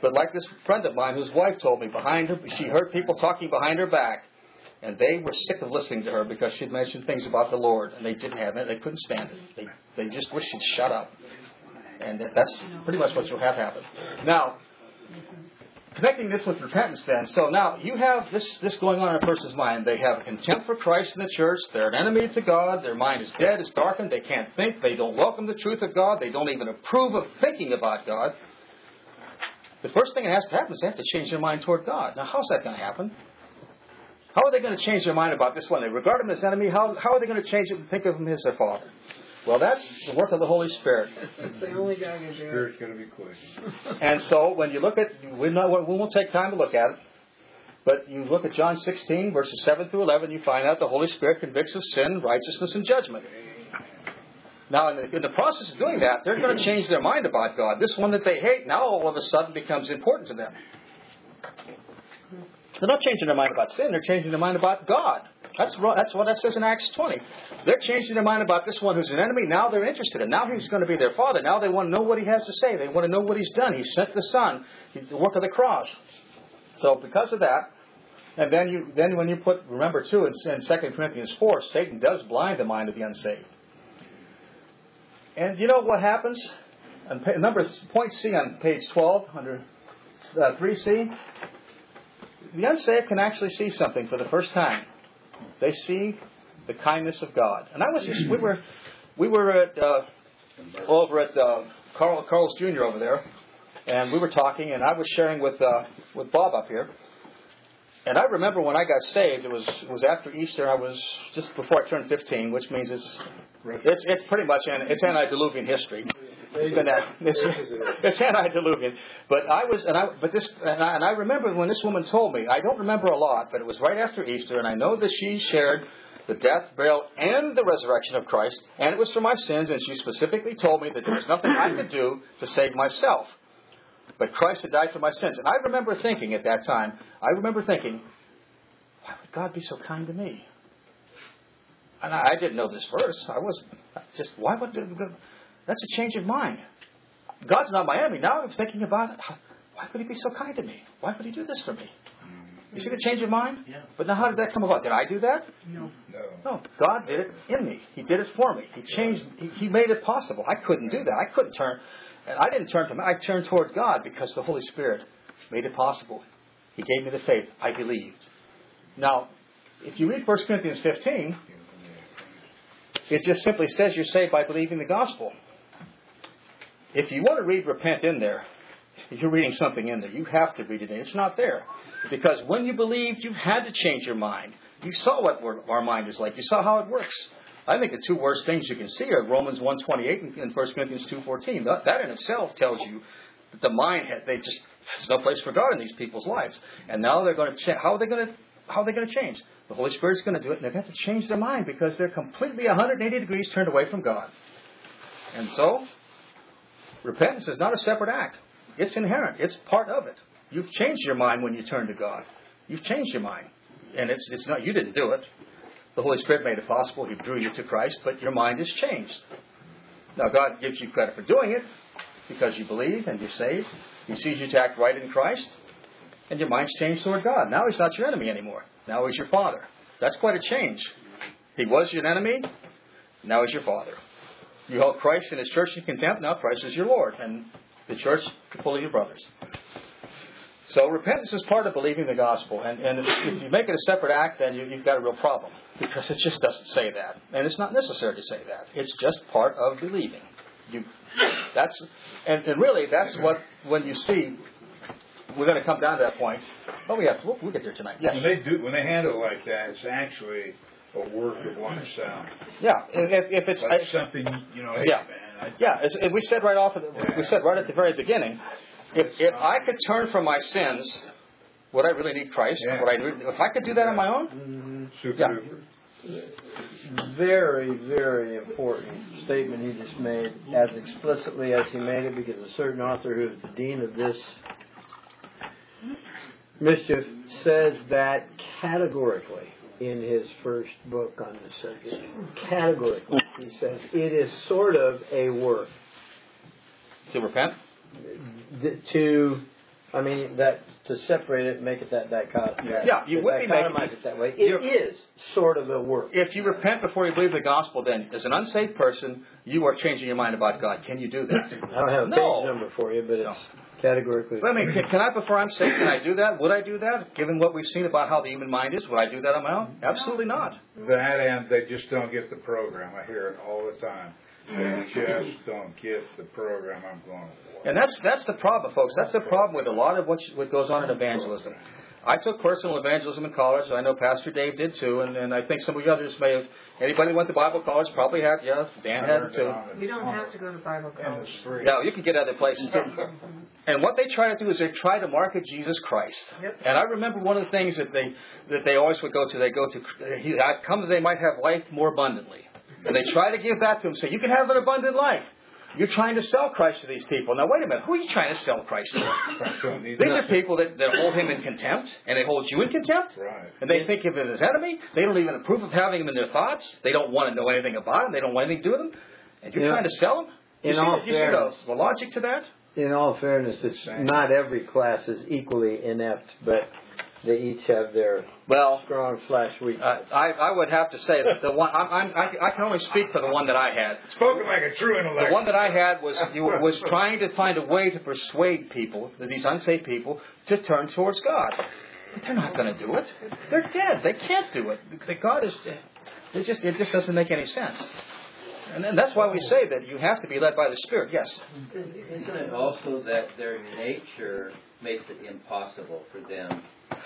But like this friend of mine whose wife told me, behind her, she heard people talking behind her back, and they were sick of listening to her because she'd mentioned things about the Lord, and they didn't have it. They couldn't stand it. They, they just wished she'd shut up. And that's pretty much what you'll have happen. Now, connecting this with repentance then. So now you have this, this going on in a person's mind. They have contempt for Christ in the church. They're an enemy to God. Their mind is dead, it's darkened. They can't think. They don't welcome the truth of God. They don't even approve of thinking about God. The first thing that has to happen is they have to change their mind toward God. Now, how's that going to happen? How are they going to change their mind about this one? They regard him as enemy. How, how are they going to change it and think of him as their father? Well, that's the work of the Holy Spirit. That's the only guy who can do it. Spirit's going to be quick. And so when you look at, we not, we won't take time to look at it, but you look at John sixteen, verses seven through eleven, you find out the Holy Spirit convicts of sin, righteousness, and judgment. Now, in the, in the process of doing that, they're going to change their mind about God. This one that they hate now all of a sudden becomes important to them. They're not changing their mind about sin, they're changing their mind about God. That's that's what that says in Acts twenty. They're changing their mind about this one who's an enemy. Now they're interested in. Now he's going to be their father. Now they want to know what he has to say. They want to know what he's done. He sent the Son, the work of the cross. So because of that, and then you then when you put, remember too, in, in Second Corinthians four, Satan does blind the mind of the unsaved. And you know what happens? On pa- number point C on page twelve, under uh, three C, the unsaved can actually see something for the first time. They see the kindness of God. And I was just, we were we were at uh, over at uh, Carl Carl's Junior over there, and we were talking, and I was sharing with uh, with Bob up here. And I remember when I got saved, it was it was after Easter. I was just before I turned fifteen, which means it's it's it's pretty much an, it's antediluvian history. It's been that it's, it's antediluvian. But I was and I but this and I, and I remember when this woman told me. I don't remember a lot, but it was right after Easter, and I know that she shared the death, burial, and the resurrection of Christ, and it was for my sins. And she specifically told me that there was nothing I could do to save myself, but Christ had died for my sins. And I remember thinking at that time, I remember thinking, why would God be so kind to me? And I, I didn't know this verse. I was just, why would that's a change of mind. God's not my enemy. Now I'm thinking about it. Why would he be so kind to me? Why would he do this for me? You see the change of mind? Yeah. But now how did that come about? Did I do that? No. No. No. God did it in me. He did it for me. He changed, he, he made it possible. I couldn't do that. I couldn't turn, and I didn't turn to him. I turned toward God because the Holy Spirit made it possible. He gave me the faith. I believed. Now, if you read First Corinthians fifteen, it just simply says you're saved by believing the gospel. If you want to read repent in there, if you're reading something in there, you have to read it in. It's not there. Because when you believed, you had to change your mind. You saw what our mind is like. You saw how it works. I think the two worst things you can see are Romans one twenty-eight and First Corinthians two fourteen. That, that in itself tells you that the mind, they just, there's no place for God in these people's lives. And now they're going to change. How are they going to, how are they going to change? The Holy Spirit's going to do it, and they're going to have to change their mind because they're completely one hundred eighty degrees turned away from God. And so, repentance is not a separate act. It's inherent. It's part of it. You've changed your mind when you turn to God. You've changed your mind. And it's it's not, you didn't do it. The Holy Spirit made it possible. He drew you to Christ, but your mind has changed. Now, God gives you credit for doing it because you believe and you're saved. He sees you to act right in Christ, and your mind's changed toward God. Now He's not your enemy anymore. Now He's your Father. That's quite a change. He was your enemy. Now He's your Father. You held Christ and His church in contempt. Now Christ is your Lord, and the church full of your brothers. So repentance is part of believing the gospel. And, and if you make it a separate act, then you, you've got a real problem. Because it just doesn't say that. And it's not necessary to say that. It's just part of believing. You, that's, and, and really, that's what, when you see, we're going to come down to that point. Oh, we have to, we'll, we'll get there tonight. Yes. When they do, when they handle it like that, it's actually a work of oneself. Yeah. If, if it's like I, something, you know, hey, yeah. man. I, yeah. As, as we said right off, of the, yeah. we said right at the very beginning, if, if I could turn from my sins, would I really need Christ? Yeah. Would I, if I could do that on my own? Mm-hmm. Super Yeah. duper. Very, very important statement he just made, as explicitly as he made it, because a certain author who is the dean of this mischief says that categorically in his first book on the subject. Categorically, he says it is sort of a work To repent? to I mean, that to separate it and make it that dichotomy. Yeah, you would be dichotomize making it that way. It is sort of a work. If you repent before you believe the gospel, then as an unsaved person, you are changing your mind about God. Can you do that? I don't have a No. page number for you, but it's No. categorically. I mean, can, can I, before I'm saved, can I do that? Would I do that? Given what we've seen about how the human mind is, would I do that on my own? Absolutely not. That and they just don't get the program. I hear it all the time. They just don't get the program I'm going for. And that's that's the problem, folks. That's the problem with a lot of what, what goes on in evangelism. I took personal evangelism in college. I know Pastor Dave did too, and, and I think some of you others may have. Anybody who went to Bible college probably had. Yeah, Dan had it too. You don't have to go to Bible college. Yeah, you can get other places too. And what they try to do is they try to market Jesus Christ. Yep. And I remember one of the things that they that they always would go to. They go to. He, I come that they might have life more abundantly. And they try to give that to them. Say, you can have an abundant life. You're trying to sell Christ to these people. Now, wait a minute. Who are you trying to sell Christ to? These are people that, that hold him in contempt, and they hold you in contempt. Right. And they think of him as enemy. They don't even approve of having him in their thoughts. They don't want to know anything about him. They don't want anything to do with him. And you're Yeah. trying to sell him? You In see, all you see the, fairness. the logic to that? In all fairness, it's not every class is equally inept, but they each have their Well, strong slash weak. uh, I, I would have to say that the one I'm, I'm, I, I can only speak for the one that I had. Spoken like a true intellect. The one that I had was you was trying to find a way to persuade people, these unsaved people, to turn towards God. But they're not going to do it. They're dead. They can't do it. The God is. It just it just doesn't make any sense. And then that's why we say that you have to be led by the Spirit. Yes. Isn't it also that their nature makes it impossible for them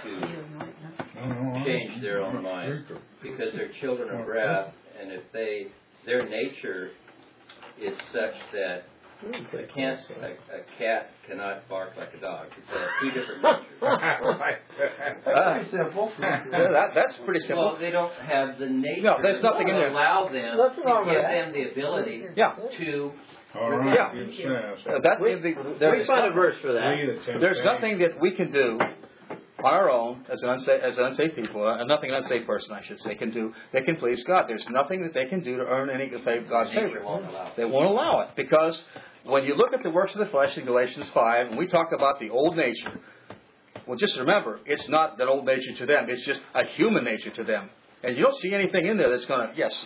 to change their own mind, because they're children of wrath, and if they, their nature is such that a, can't, a, a cat cannot bark like a dog. It's uh, two different natures. Uh, simple. yeah, that, that's pretty simple. Well, they don't have the nature No, there's nothing in to there. allow them What's to wrong with give that? them the ability Yeah. to All right. Yeah. Good sense. Uh, that's We- the, We there's, find a verse for that. there's nothing that we can do on our own as an unsaved, as an unsaved people, uh, nothing an unsaved person, I should say, can do. They can please God. There's nothing that they can do to earn any of God's favor. nature won't allow. They won't allow it, because when you look at the works of the flesh in Galatians five, and we talk about the old nature, well, just remember, it's not an old nature to them. It's just a human nature to them. And you don't see anything in there that's going to, yes.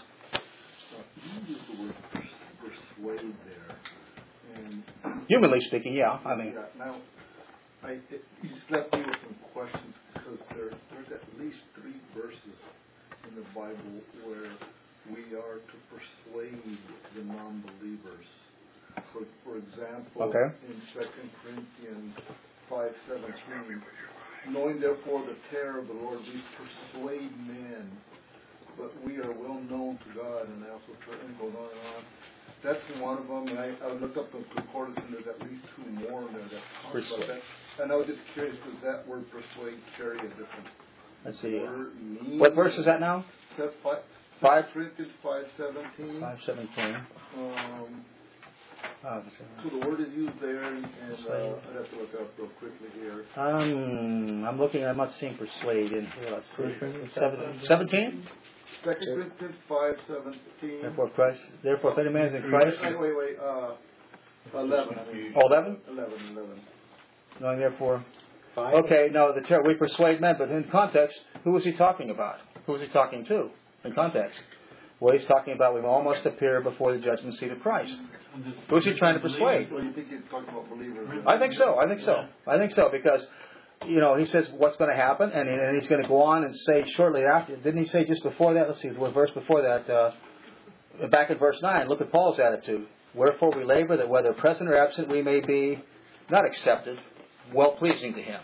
You use the word pers- persuade there. And Humanly speaking, yeah. I mean, yeah, now, I, it, you just left me with some questions, because there, there's at least three verses in the Bible where we are to persuade the non-believers. For, for example, Okay. in Second Corinthians five seventeen, knowing therefore the terror of the Lord, we persuade men, but we are well known to God, and I also try, and it goes on and on. That's one of them, and I, I looked up the concordance, and there's at least two more in there that talk Persuade. about that. And I was just curious, does that word persuade carry a different let's see. word meaning? What verse is that now? That five, Five? Corinthians five seventeen. five seventeen. Um, Uh, so the word is used there, and uh, I'd have to look it up real quickly here. um, I'm looking, I'm not seeing persuade in here. Let's see. Seven- seventeen? Second Corinthians five seventeen. Therefore Christ, therefore if any man is in Christ, Wait, wait, wait. Uh, eleven. oh, eleven? Eleven, eleven. Knowing therefore, okay, no, the ter- we persuade men, but in context, who was he talking about? Who was he talking to in context? Well, he's talking about we all must appear before the judgment seat of Christ. Who's he trying to persuade? So you think he's talking about believers? I think so. I think so. I think so because, you know, he says what's going to happen, and, and he's going to go on and say shortly after. Didn't he say just before that? Let's see, what verse before that? Uh, back in verse nine. Look at Paul's attitude. Wherefore we labor that whether present or absent we may be not accepted, well pleasing to Him.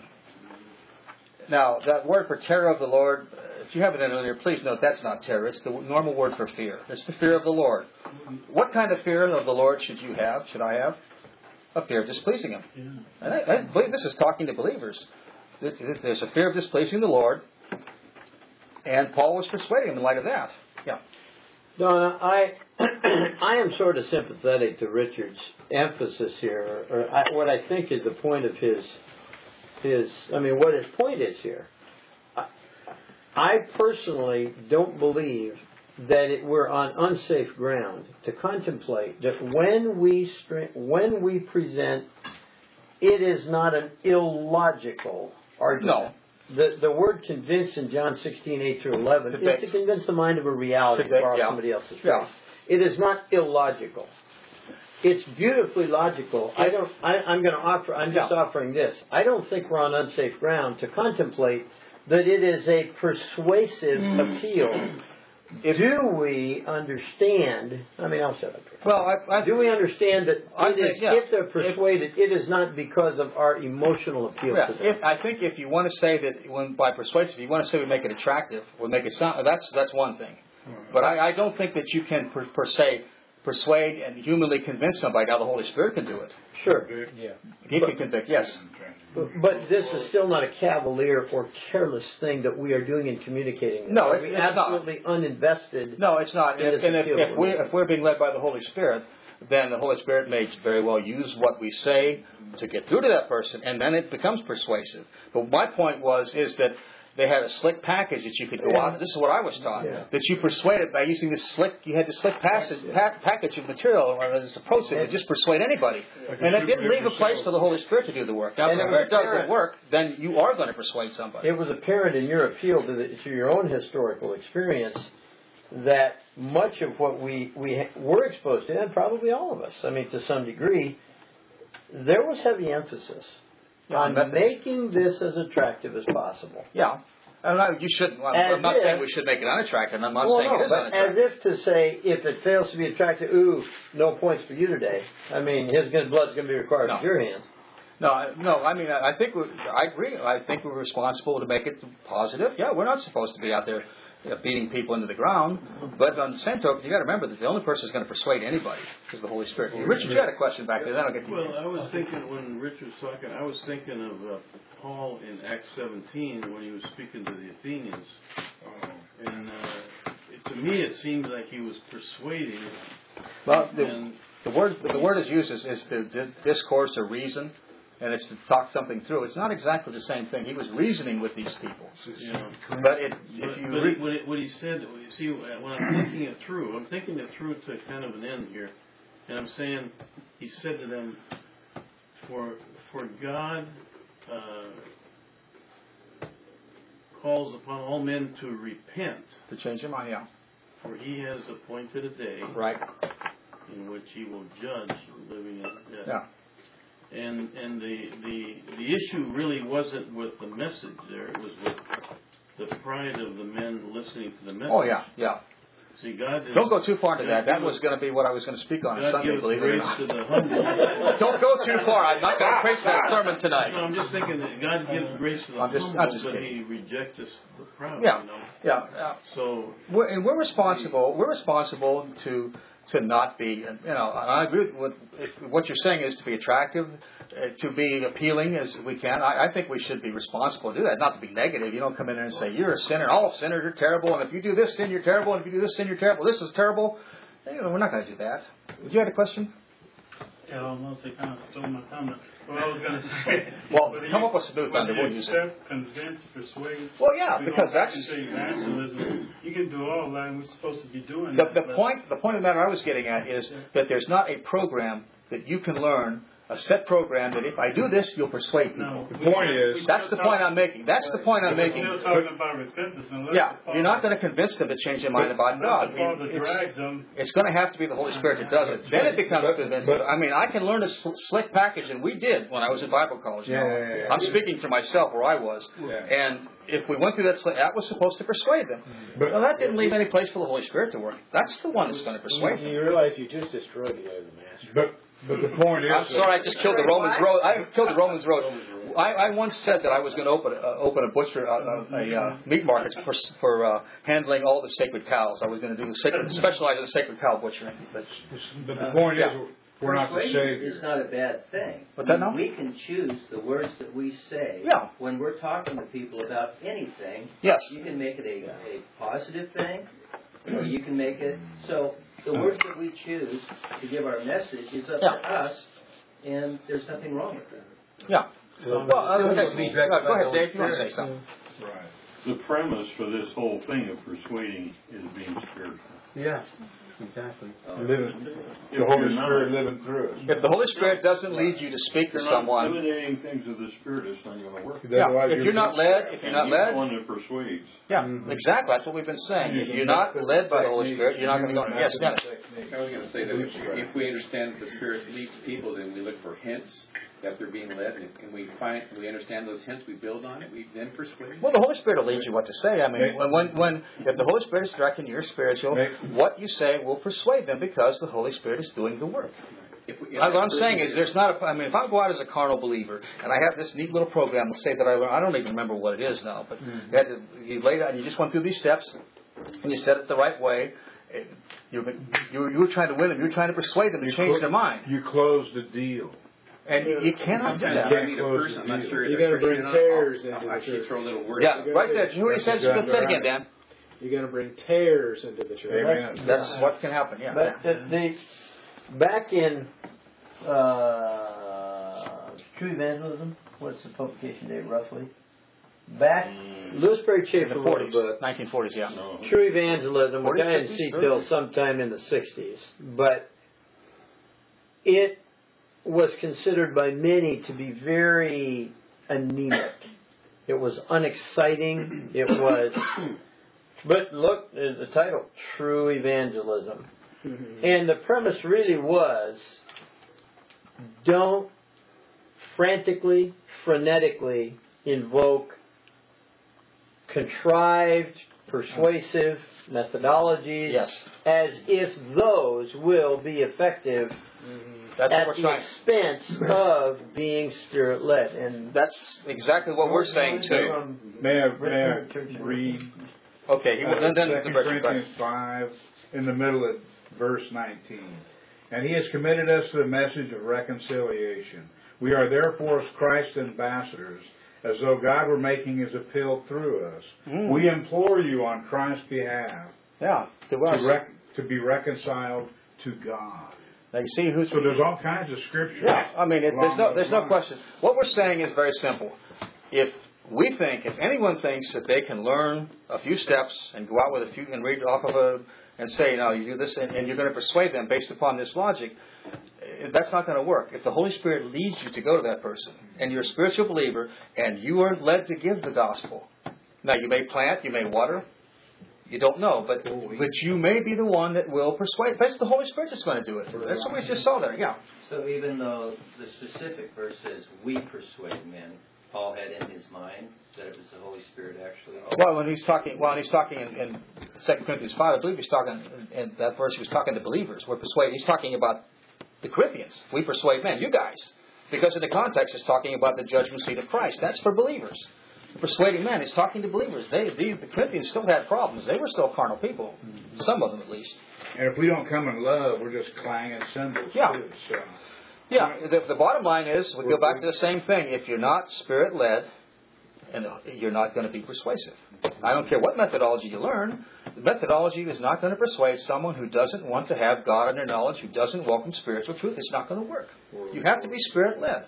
Now that word for terror of the Lord, if you have it in earlier, please note that's not terror. It's the normal word for fear. It's the fear of the Lord. What kind of fear of the Lord should you have? Should I have? A fear of displeasing Him. And I, I believe this is talking to believers. There's a fear of displeasing the Lord, and Paul was persuading him in light of that. Yeah. Donna, I I am sort of sympathetic to Richard's emphasis here, or I, what I think is the point of his his. I mean, what his point is here. I, I personally don't believe that it, we're on unsafe ground to contemplate that when we str- when we present it is not an illogical argument. No. The the word convince in John sixteen, eight through eleven Convict. is to convince the mind of a reality Convict, far off yeah. somebody else's face. Yeah. It is not illogical. It's beautifully logical. I don't. I, I'm going to offer. I'm just Yeah. offering this. I don't think we're on unsafe ground to contemplate that it is a persuasive Mm. appeal. Do we understand? I mean, I'll shut up. Here. Well, I, I, Do we understand that I it think, is, yeah. if they're persuaded, it is not because of our emotional appeal yeah, to them? if, I think if you want to say that when by persuasive, you want to say we make it attractive, we make it sound. That's that's one thing. But I, I don't think that you can per, per se persuade and humanly convince somebody. Now the Holy Spirit can do it. Sure. Yeah. He can convict. Yes. But, but this is still not a cavalier or careless thing that we are doing in communicating. This. No, Are it's, we it's not. absolutely uninvested. No, it's not. in If, this and if, appeal. if, we, if we're being led by the Holy Spirit, then the Holy Spirit may very well use what we say to get through to that person, and then it becomes persuasive. But my point was is that they had a slick package that you could go out. This is what I was taught. Yeah. That you persuaded by using this slick, you had this slick passage, pa- package of material or this approach that would just persuade anybody. And it didn't leave a place for the Holy Spirit to do the work. Now, if And the it was Spirit does the apparent. work, then you are going to persuade somebody. It was apparent in your appeal to, the, to your own historical experience that much of what we, we ha- were exposed to, and probably all of us, I mean, to some degree, there was heavy emphasis on methods. making this as attractive as possible. Yeah. And I, you shouldn't. I'm, As I'm not if- saying we should make it unattractive. I'm not Well, saying no, it is but unattractive. as if to say, if it fails to be attractive, ooh, no points for you today. I mean, his good blood's going to be required No. at your hands. No, I- no. I mean, I I think we, I agree. I think we're responsible to make it positive. Yeah, we're not supposed to be out there uh, beating people into the ground. But on the same token, you got to remember that the only person who's going to persuade anybody is the Holy Spirit. Richard, you had a question back there. Then I'll get to you. Well, I was thinking when Richard was talking, I was thinking of uh, Paul in Acts seventeen when he was speaking to the Athenians, and uh, it, to me it seems like he was persuading. Well, the, and the word the word is used is, is to di- discourse or reason, and it's to talk something through. It's not exactly the same thing. He was reasoning with these people. you know, But it, but, if you but re- it, what, it, what he said, you see, when I'm thinking it through, I'm thinking it through to kind of an end here, and I'm saying, he said to them, for for God uh, calls upon all men to repent, to change your mind, yeah, for He has appointed a day right, in which He will judge the living and the dead. yeah. And and the, the the issue really wasn't with the message there; it was with the pride of the men listening to the message. Oh yeah, yeah. See, God did, Don't go too far into God that. That giveth- was going to be what I was going to speak on God Sunday, giveth believe it or grace not. to the humble. Don't go too far. I'm not going to preach that sermon tonight. No, I'm just thinking that God gives grace to the I'm just- humble, I'm just but kidding. He rejects the proud. Yeah, You know? yeah, yeah. So We're, and we're responsible. We're responsible to to not be. You know, I agree with if what you're saying is to be attractive, uh, to be appealing as we can. I, I think we should be responsible to do that, not to be negative. You don't come in there and say you're a sinner. All sinners are terrible, and if you do this sin, you're terrible, and if you do this sin, you're terrible. This is terrible. You know, we're not going to do that. Did you have a question? Yeah, almost they kind of stole my comment. What I was going to say. Well, When come you- up with some new when thunder. you We'll use it. accept, convince, persuade. Well, yeah, we go because back that's- into evangelism. You can do all that, and we're supposed to be doing The, that. the but- point, the point of the matter I was getting at is that there's not a program that you can learn, a set program that if I do this, you'll persuade people. No, The we point still- is- we That's still the point talk- I'm making. That's the point I'm We're making. still talking about repentance. Unless Yeah, the Father- you're not going to convince them to change their mind about unless God. the Father It's, drags them. it's going to have to be the Holy Spirit that does it. Then it becomes But- convincing. but- I mean, I can learn a sl- slick package, and we did when I was in Bible college. you Yeah, know. yeah, yeah, yeah. I'm speaking for myself where I was. Yeah. And if we went through that slick, that was supposed to persuade them. But- Well, that didn't leave any place for the Holy Spirit to work. That's the one that's going to persuade them. You realize you just destroyed the other master. But but the point is, I'm sorry, I just killed the Romans road. I killed the Romans road. I, I once said that I was going to open uh, open a butcher uh, uh, a uh, meat market for for uh, handling all the sacred cows. I was going to do the sacred, specialize in sacred cow butchering. But but the point Yeah. is, we're not the Persuasion is Savior. not a bad thing. What's that now? We can choose the words that we say Yeah. when we're talking to people about anything. yes, You can make it a, a positive thing, or you can make it so the words that we choose to give our message is up Yeah. to us, and there's nothing wrong with that. yeah. Well, uh, okay. Uh, go ahead, Dave. You want to say something? Right. The premise for this whole thing of persuading is being spiritual. Yeah. Exactly. Living, the Holy Spirit living through us. If the Holy Spirit doesn't lead you to speak to If you're not someone, eliminating things of the Spirit, it's not going to work. yeah, if you're not led, if you're not And He's led, the one that persuades. yeah, exactly. That's what we've been saying. If you're not led by the Holy Spirit, you're not going to go. Yes, Dennis. I was going to say that if, if we understand that the Spirit leads people, then we look for hints that they're being led, and, and we find we understand those hints, we build on it, we then persuade. Well, the Holy Spirit will lead you what to say. I mean, when when, when if the Holy Spirit is directing your spiritual, what you say will persuade them because the Holy Spirit is doing the work. If we, if What I'm saying is, there's not a. I mean, if I go out as a carnal believer and I have this neat little program, let's say that I learned, I don't even remember what it is now, but mm-hmm. you had to, you laid out, you just went through these steps, and you said it the right way. You you you were trying to win them. You were trying to persuade them to you change clo- their mind. You closed the deal. And you, you cannot do that. I meet a person, I'm not sure. You got to bring tears into I'll the actually church. throw a little word. Yeah, right there. You already said. Say it again, Dan. You got to bring tears into the church. Amen. That's what can happen. Yeah. But the, the back in uh, True Evangelism, what's the publication date roughly? Back, Louis Berry Chafer the wrote a forties, book, nineteen forties, yeah. True Evangelism, which I didn't fifties, see till sometime in the sixties. But it was considered by many to be very anemic. It was unexciting. It was, but look, there's the title, True Evangelism. Mm-hmm. And the premise really was, don't frantically, frenetically invoke contrived, persuasive methodologies yes. as if those will be effective mm-hmm. That's at what we're the trying. expense of being Spirit-led. And that's exactly what we're saying too. May I, may I read? Okay, he uh, then, then Second the Corinthians five, in the middle of verse nineteen. And he has committed us to the message of reconciliation. We are therefore as Christ's ambassadors, as though God were making his appeal through us. Mm. We implore you on Christ's behalf yeah, to, to, rec- to be reconciled to God. Now you see who's. So there's all kinds of scripture. Yeah, I mean, it, there's no there's no question. What we're saying is very simple. If we think, if anyone thinks that they can learn a few steps and go out with a few and read off of a and say, no, you do this, and, and you're going to persuade them based upon this logic, that's not going to work. If the Holy Spirit leads you to go to that person, and you're a spiritual believer, and you are led to give the gospel, now you may plant, you may water, you don't know, but but you may be the one that will persuade. But it's the Holy Spirit that's going to do it. That's what we just saw there. Yeah. So even though the specific verse says we persuade men, Paul had in his mind that it was the Holy Spirit actually. Well, when he's talking, well, he's talking in, in Second Corinthians five, I believe he's talking in, in that verse. He was talking to believers. We're persuaded. He's talking about the Corinthians. We persuade men, you guys, because in the context, it's talking about the judgment seat of Christ. That's for believers. Persuading men is talking to believers. They, the, the Corinthians still had problems. They were still carnal people, some of them at least. And if we don't come in love, we're just clanging cymbals. Yeah. Too, so. Yeah. The, the bottom line is, we go back to the same thing. If you're not Spirit led, and you're not going to be persuasive. I don't care what methodology you learn. The methodology is not going to persuade someone who doesn't want to have God in their knowledge, who doesn't welcome spiritual truth. It's not going to work. You have to be Spirit led.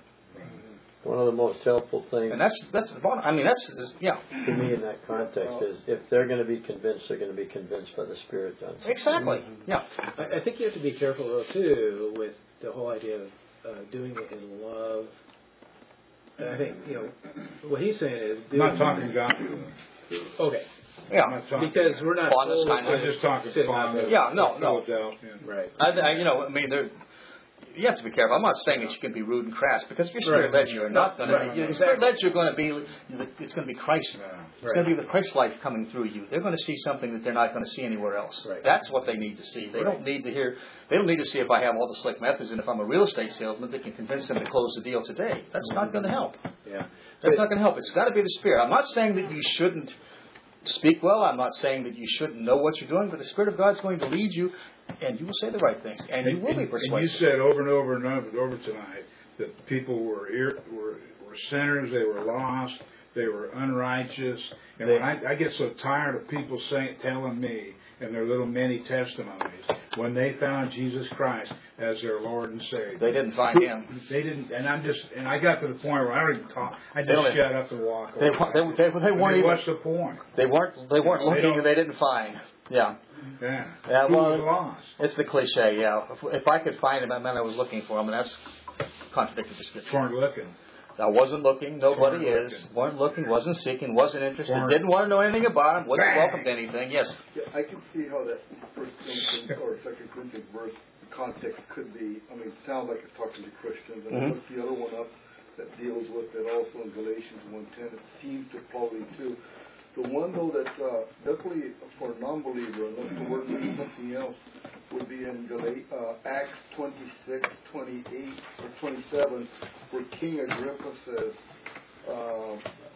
One of the most helpful things, and that's that's the bottom. I mean, that's is, yeah. To me, in that context, is if they're going to be convinced, they're going to be convinced by the Spirit. Done. Exactly. Mm-hmm. Yeah. I, I think you have to be careful though too with the whole idea of uh, doing it in love. And I think you know what he's saying is. I'm not talking God. Okay. Yeah. Because we're not. Fondness, kind of. I'm just talking fondness. Yeah. No. No. Right. I, I, you know. I mean, there. You have to be careful. I'm not saying that you can be rude and crass, because if you're Spirit led, you're not going right. to be. Spirit led, you're going to be. It's going to be Christ. Yeah. It's right. going to be the Christ life coming through you. They're going to see something that they're not going to see anywhere else. Right. That's what they need to see. They right. don't need to hear. They don't need to see if I have all the slick methods and if I'm a real estate salesman that can convince them to close the deal today. That's mm-hmm. not going to help. Yeah. That's but, not going to help. It's got to be the Spirit. I'm not saying that you shouldn't speak well. I'm not saying that you shouldn't know what you're doing, but the Spirit of God is going to lead you, and you will say the right things, and, and you will and, be persuasive. And you said over and over and over, over tonight that people were, were were sinners, they were lost, They were unrighteous. And when I, I get so tired of people saying, telling me in their little mini testimonies, when they found Jesus Christ as their Lord and Savior. They didn't find Him. They didn't, and I'm just, and I got to the point where I don't even talk. I just They shut up and walk They, away. they, they, they I mean, weren't even. what's the point? They weren't. They weren't They looking, don't- and they didn't find. Yeah. Yeah. Yeah. Who Well, was lost? it's the cliche. Yeah. If, if I could find Him, I meant I was looking for Him, and that's contradicted the Scripture. Weren't looking. I wasn't looking. Nobody Weren't is. looking. Weren't looking. Wasn't seeking. Wasn't interested. Weren't. Didn't want to know anything about Him. Wasn't welcome to anything. Yes. Yeah, I can see how that First Corinthians or Second Corinthians verse context could be. I mean, it sounds like it's talking to Christians, and Mhm. I looked the other one up that deals with it also in Galatians one ten. It seems to probably too. The one though that uh, definitely for a non-believer, unless the word means something else, would be in Gal- uh, Acts twenty-six, twenty-eight, or twenty-seven, where King Agrippa says. Uh,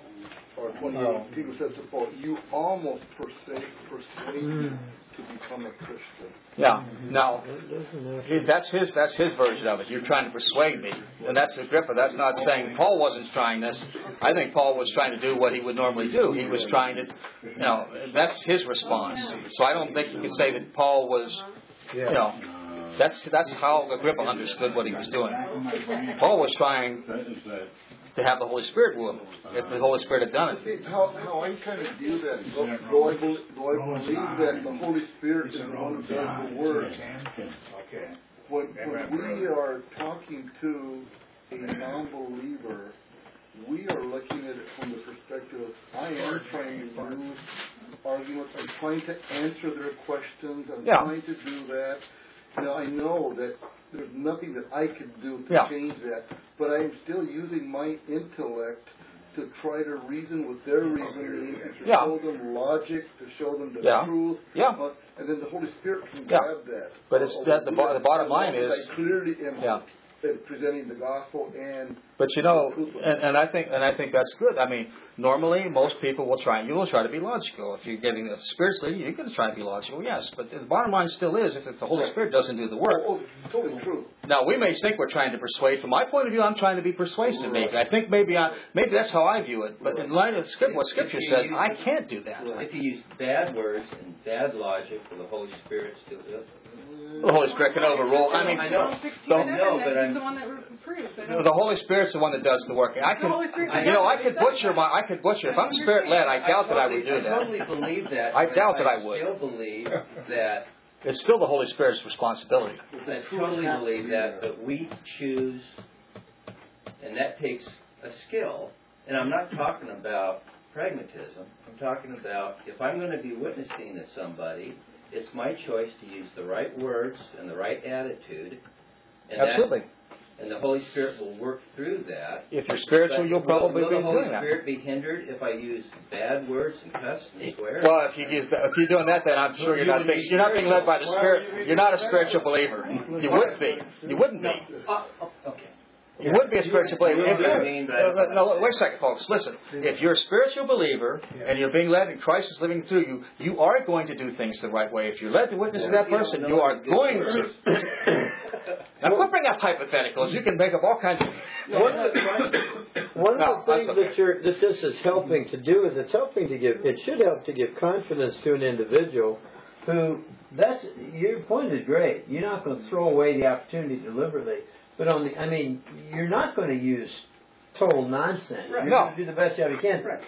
or twenty-eight, Oh. Peter says to Paul, you almost persuade, persuade me to become a Christian. Yeah. Now, Doesn't he- that's his. That's his version of it. You're trying to persuade me, and that's Agrippa. That's not saying Paul wasn't trying this. I think Paul was trying to do what he would normally do. He was trying to, you know, that's his response. So I don't think you can say that Paul was, you know, that's that's how Agrippa understood what he was doing. Paul was trying That is that. to have the Holy Spirit move. If the Holy Spirit had done it. See, how, how I kind of view that, though, though, I believe, though I believe that the Holy Spirit is the one who does the work, Okay. when, when we are talking to a non-believer, we are looking at it from the perspective of, I am trying to use arguments, I'm trying to answer their questions, I'm Yeah. trying to do that. Now, I know that there's nothing that I can do to Yeah. change that, but I'm still using my intellect to try to reason with their reasoning and to Yeah. show them logic, to show them the Yeah. truth. Yeah. Uh, and then the Holy Spirit can Yeah. grab that. But it's Uh, that the bo- the bottom line as long as is- I clearly am Yeah. in presenting the gospel and But you know, and, and I think and I think that's good. I mean, normally most people will try. You will try to be logical. If you're getting the Spirit's leading, you're going to try to be logical. Yes, but the bottom line still is, if it's the Holy Spirit doesn't do the work. oh, totally true. Now we may think we're trying to persuade. From my point of view, I'm trying to be persuasive. Maybe I think maybe I maybe that's how I view it. But in light of Scripture, what Scripture says, I can't do that. If you use bad words and bad logic for the Holy Spirit to The Holy Spirit can overrule. I mean, I know. the, No, but I'm- He's the one that approves. I know. the Holy Spirit's the one that does the work. I The Holy can, Spirit you know, I does could it. butcher my, I could butcher. If I'm Spirit led, I doubt that I would do I totally that. believe that. I but doubt that I would. still believe that. It's still the Holy Spirit's responsibility. I totally believe that, but we choose, and that takes a skill. And I'm not talking about pragmatism. I'm talking about if I'm going to be witnessing to somebody, it's my choice to use the right words and the right attitude. And Absolutely. That, and the Holy Spirit will work through that. If you're spiritual, But you'll probably will, be will the Holy doing that. Spirit be hindered if I use bad words and cuss and swear? Well, if you use, if you're doing that, then I'm sure you're not being, you're not being led by the Spirit. You're not a spiritual believer. You wouldn't be. You wouldn't be. Oh, oh, okay. You wouldn't be a spiritual believer. You know If what I you- mean, no, but- no, wait a second, folks. Listen. If you're a spiritual believer and you're being led and Christ is living through you, you are going to do things the right way. If you're led to witness to that person, you are going to. Now, quit bringing up hypotheticals. You can make up all kinds of. One of the, one No, of the things that's okay. that, you're, that this is helping to do is it's helping to give, it should help to give confidence to an individual who, that's, your point is great. You're not going to throw away the opportunity deliberately. But on the, I mean, you're not going to use total nonsense. Right. You're No. going to do the best job you can. Right.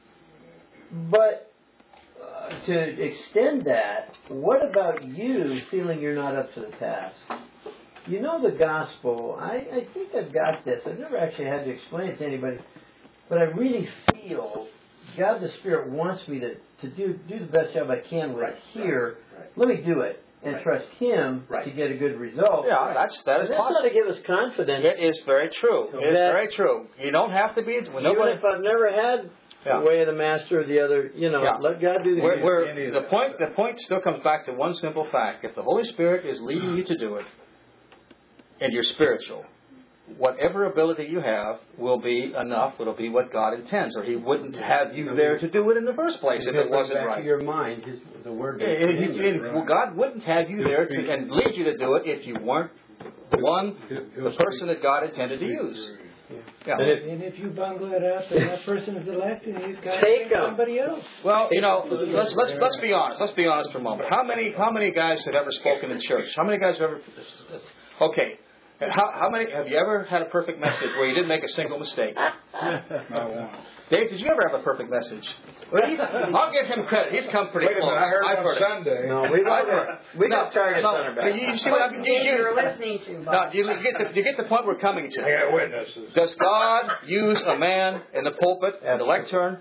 But uh, to extend that, what about you feeling you're not up to the task? You know the gospel. I, I think I've got this. I've never actually had to explain it to anybody, but I really feel God the Spirit wants me to, to do do the best job I can with Right, it here. right, right. Let me do it and Right. trust Him Right. to get a good result. Yeah, that's that is And that's possible. got to give us confidence. It is very true. It is That- very true. You don't have to be. When Even nobody. if I've never had Yeah. the way of the master or the other, you know, Yeah. let God do the We're, good. we're, the point the point still comes back to one simple fact: if the Holy Spirit is leading you to do it, and you're spiritual, whatever ability you have will be enough. It'll be what God intends, or He wouldn't have you there to do it in the first place if it wasn't back right. to your mind, his, the word. Yeah, and he- and well, God wouldn't have you there to, and lead you to do it if you weren't the one, the person that God intended to use. Yeah. And if, and if you bungle it up and that person's elected, you've got to Take pick 'em. somebody else. Well, you know, let's let's let's be honest. Let's be honest for a moment. How many how many guys have ever spoken in church? How many guys have ever? Okay, how how many have you ever had a perfect message where you didn't make a single mistake? Not one. Dave, did you ever have a perfect message? Well, he's, I'll give him credit. He's come pretty Wait a close. minute, I heard I've on heard it. Sunday. No, we I've got heard it. we No, got target no, center back. You, you see what I'm? You, you, You're listening to, Bob. no, do you get the, do you get the point we're coming to? I got witnesses. Does God use a man in the pulpit and the lectern,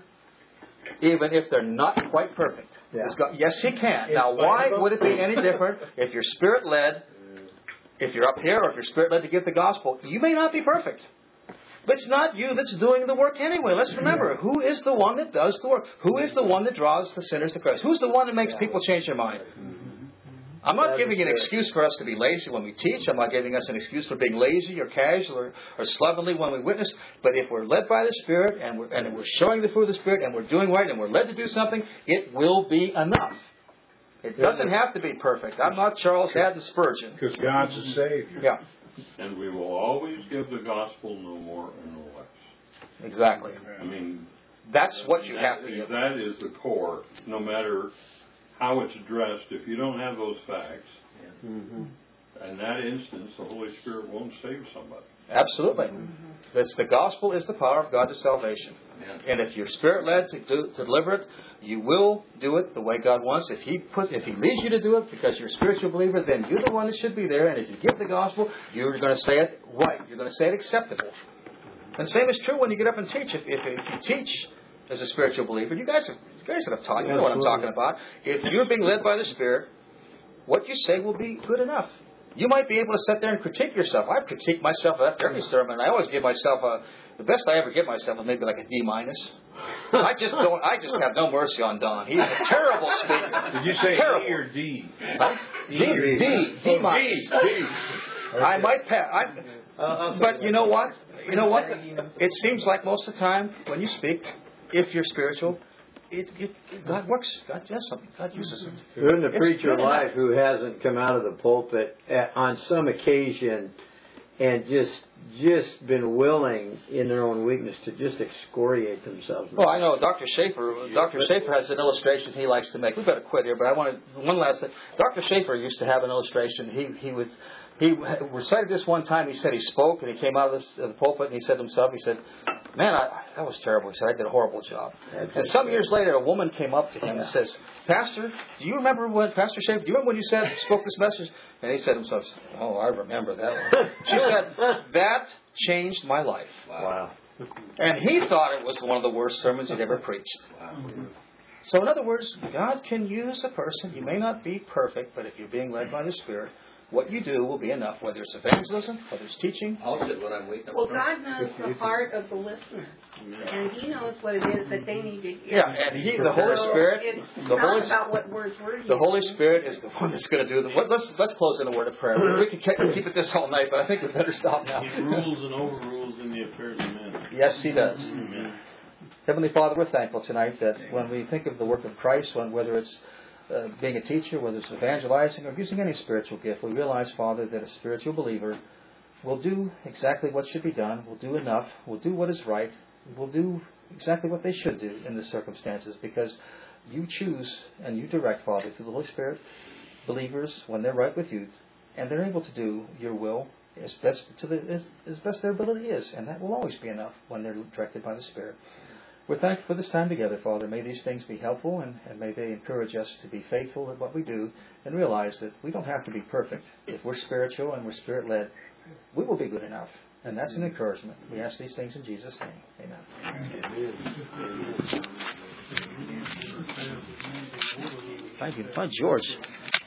even if they're not quite perfect? Yeah. Does God, yes, He can. Now, why would it be any different if you're Spirit-led, if you're up here, or if you're Spirit-led to give the gospel? You may not be perfect. But it's not you that's doing the work anyway. Let's remember, who is the one that does the work? Who is the one that draws the sinners to Christ? Who's the one that makes people change their mind? I'm not giving you an excuse for us to be lazy when we teach. I'm not giving us an excuse for being lazy or casual or, or slovenly when we witness. But if we're led by the Spirit and we're, and we're showing the fruit of the Spirit and we're doing right and we're led to do something, it will be enough. It doesn't have to be perfect. I'm not Charles Haddon Spurgeon. Because God's a Savior. Yeah, And we will always give the gospel no more and no less. exactly. I mean, That's what you that, have to give. that is the core, no matter how it's addressed. If you don't have those facts, Mm-hmm. in that instance, the Holy Spirit won't save somebody. Absolutely. It's the gospel is the power of God to salvation. And if you're Spirit-led to, do, to deliver it, you will do it the way God wants. If He put, if He leads you to do it because you're a spiritual believer, then you're the one that should be there. And if you give the gospel, you're going to say it right. You're going to say it acceptable. And the same is true when you get up and teach. If, if, if you teach as a spiritual believer, you guys, have, you guys that have taught, you know what I'm talking about. If you're being led by the Spirit, what you say will be good enough. You might be able to sit there and critique yourself. I've critiqued myself after every sermon. I always give myself a, the best I ever give myself is maybe like a D minus. I just don't. I just have no mercy on Don. He's a terrible speaker. Did you say terrible. E or D? Huh? D, D, D, D minus. D. I might pass. I, but you know what? You know what? It seems like most of the time when you speak, if you're spiritual, it, it, God works. God does something. God uses it. Even the It's preacher good alive enough. who hasn't come out of the pulpit at, on some occasion and just just been willing in their own weakness to just excoriate themselves. Well, I know Doctor Schaefer. Doctor Schaefer has an illustration he likes to make. We better quit here, but I wanted one last thing. Doctor Schaefer used to have an illustration. He he was he recited this one time. He said he spoke and he came out of this, uh, the pulpit and he said to himself, he said, "Man, I, that was terrible." He said, "I did a horrible job." And some years later, a woman came up to him and says, "Pastor, do you remember when Pastor Schaefer? Do you remember when you said spoke this message?" And he said to himself, "Oh, I remember that one." She said, "That changed my life." Wow. And he thought it was one of the worst sermons he'd ever preached. So in other words, God can use a person. You may not be perfect, but if you're being led by the Spirit, what you do will be enough, whether it's evangelism, whether it's teaching. I'll sit when I'm weak. Well, God knows the heart of the listener, and He knows what it is that they need to hear. Yeah, and He, the Holy So Spirit, it's the not Holy, about what words we're using. the Holy Spirit is the one that's going to do the. What, let's let's close in a word of prayer. We could keep, keep it this whole night, but I think we better stop now. He rules and overrules in the affairs of men. Yes, He does. Amen. Heavenly Father, we're thankful tonight that when we think of the work of Christ, when whether it's uh, being a teacher, whether it's evangelizing, or using any spiritual gift, we realize, Father, that a spiritual believer will do exactly what should be done, will do enough, will do what is right, will do exactly what they should do in the circumstances, because you choose and you direct, Father, through the Holy Spirit, believers, when they're right with you, and they're able to do your will as best to the as, as best their ability is, and that will always be enough when they're directed by the Spirit. We're thankful for this time together, Father. May these things be helpful, and, and may they encourage us to be faithful at what we do and realize that we don't have to be perfect. If we're spiritual and we're Spirit-led, we will be good enough. And that's an encouragement. We ask these things in Jesus' name. Amen. Thank you. Thank George.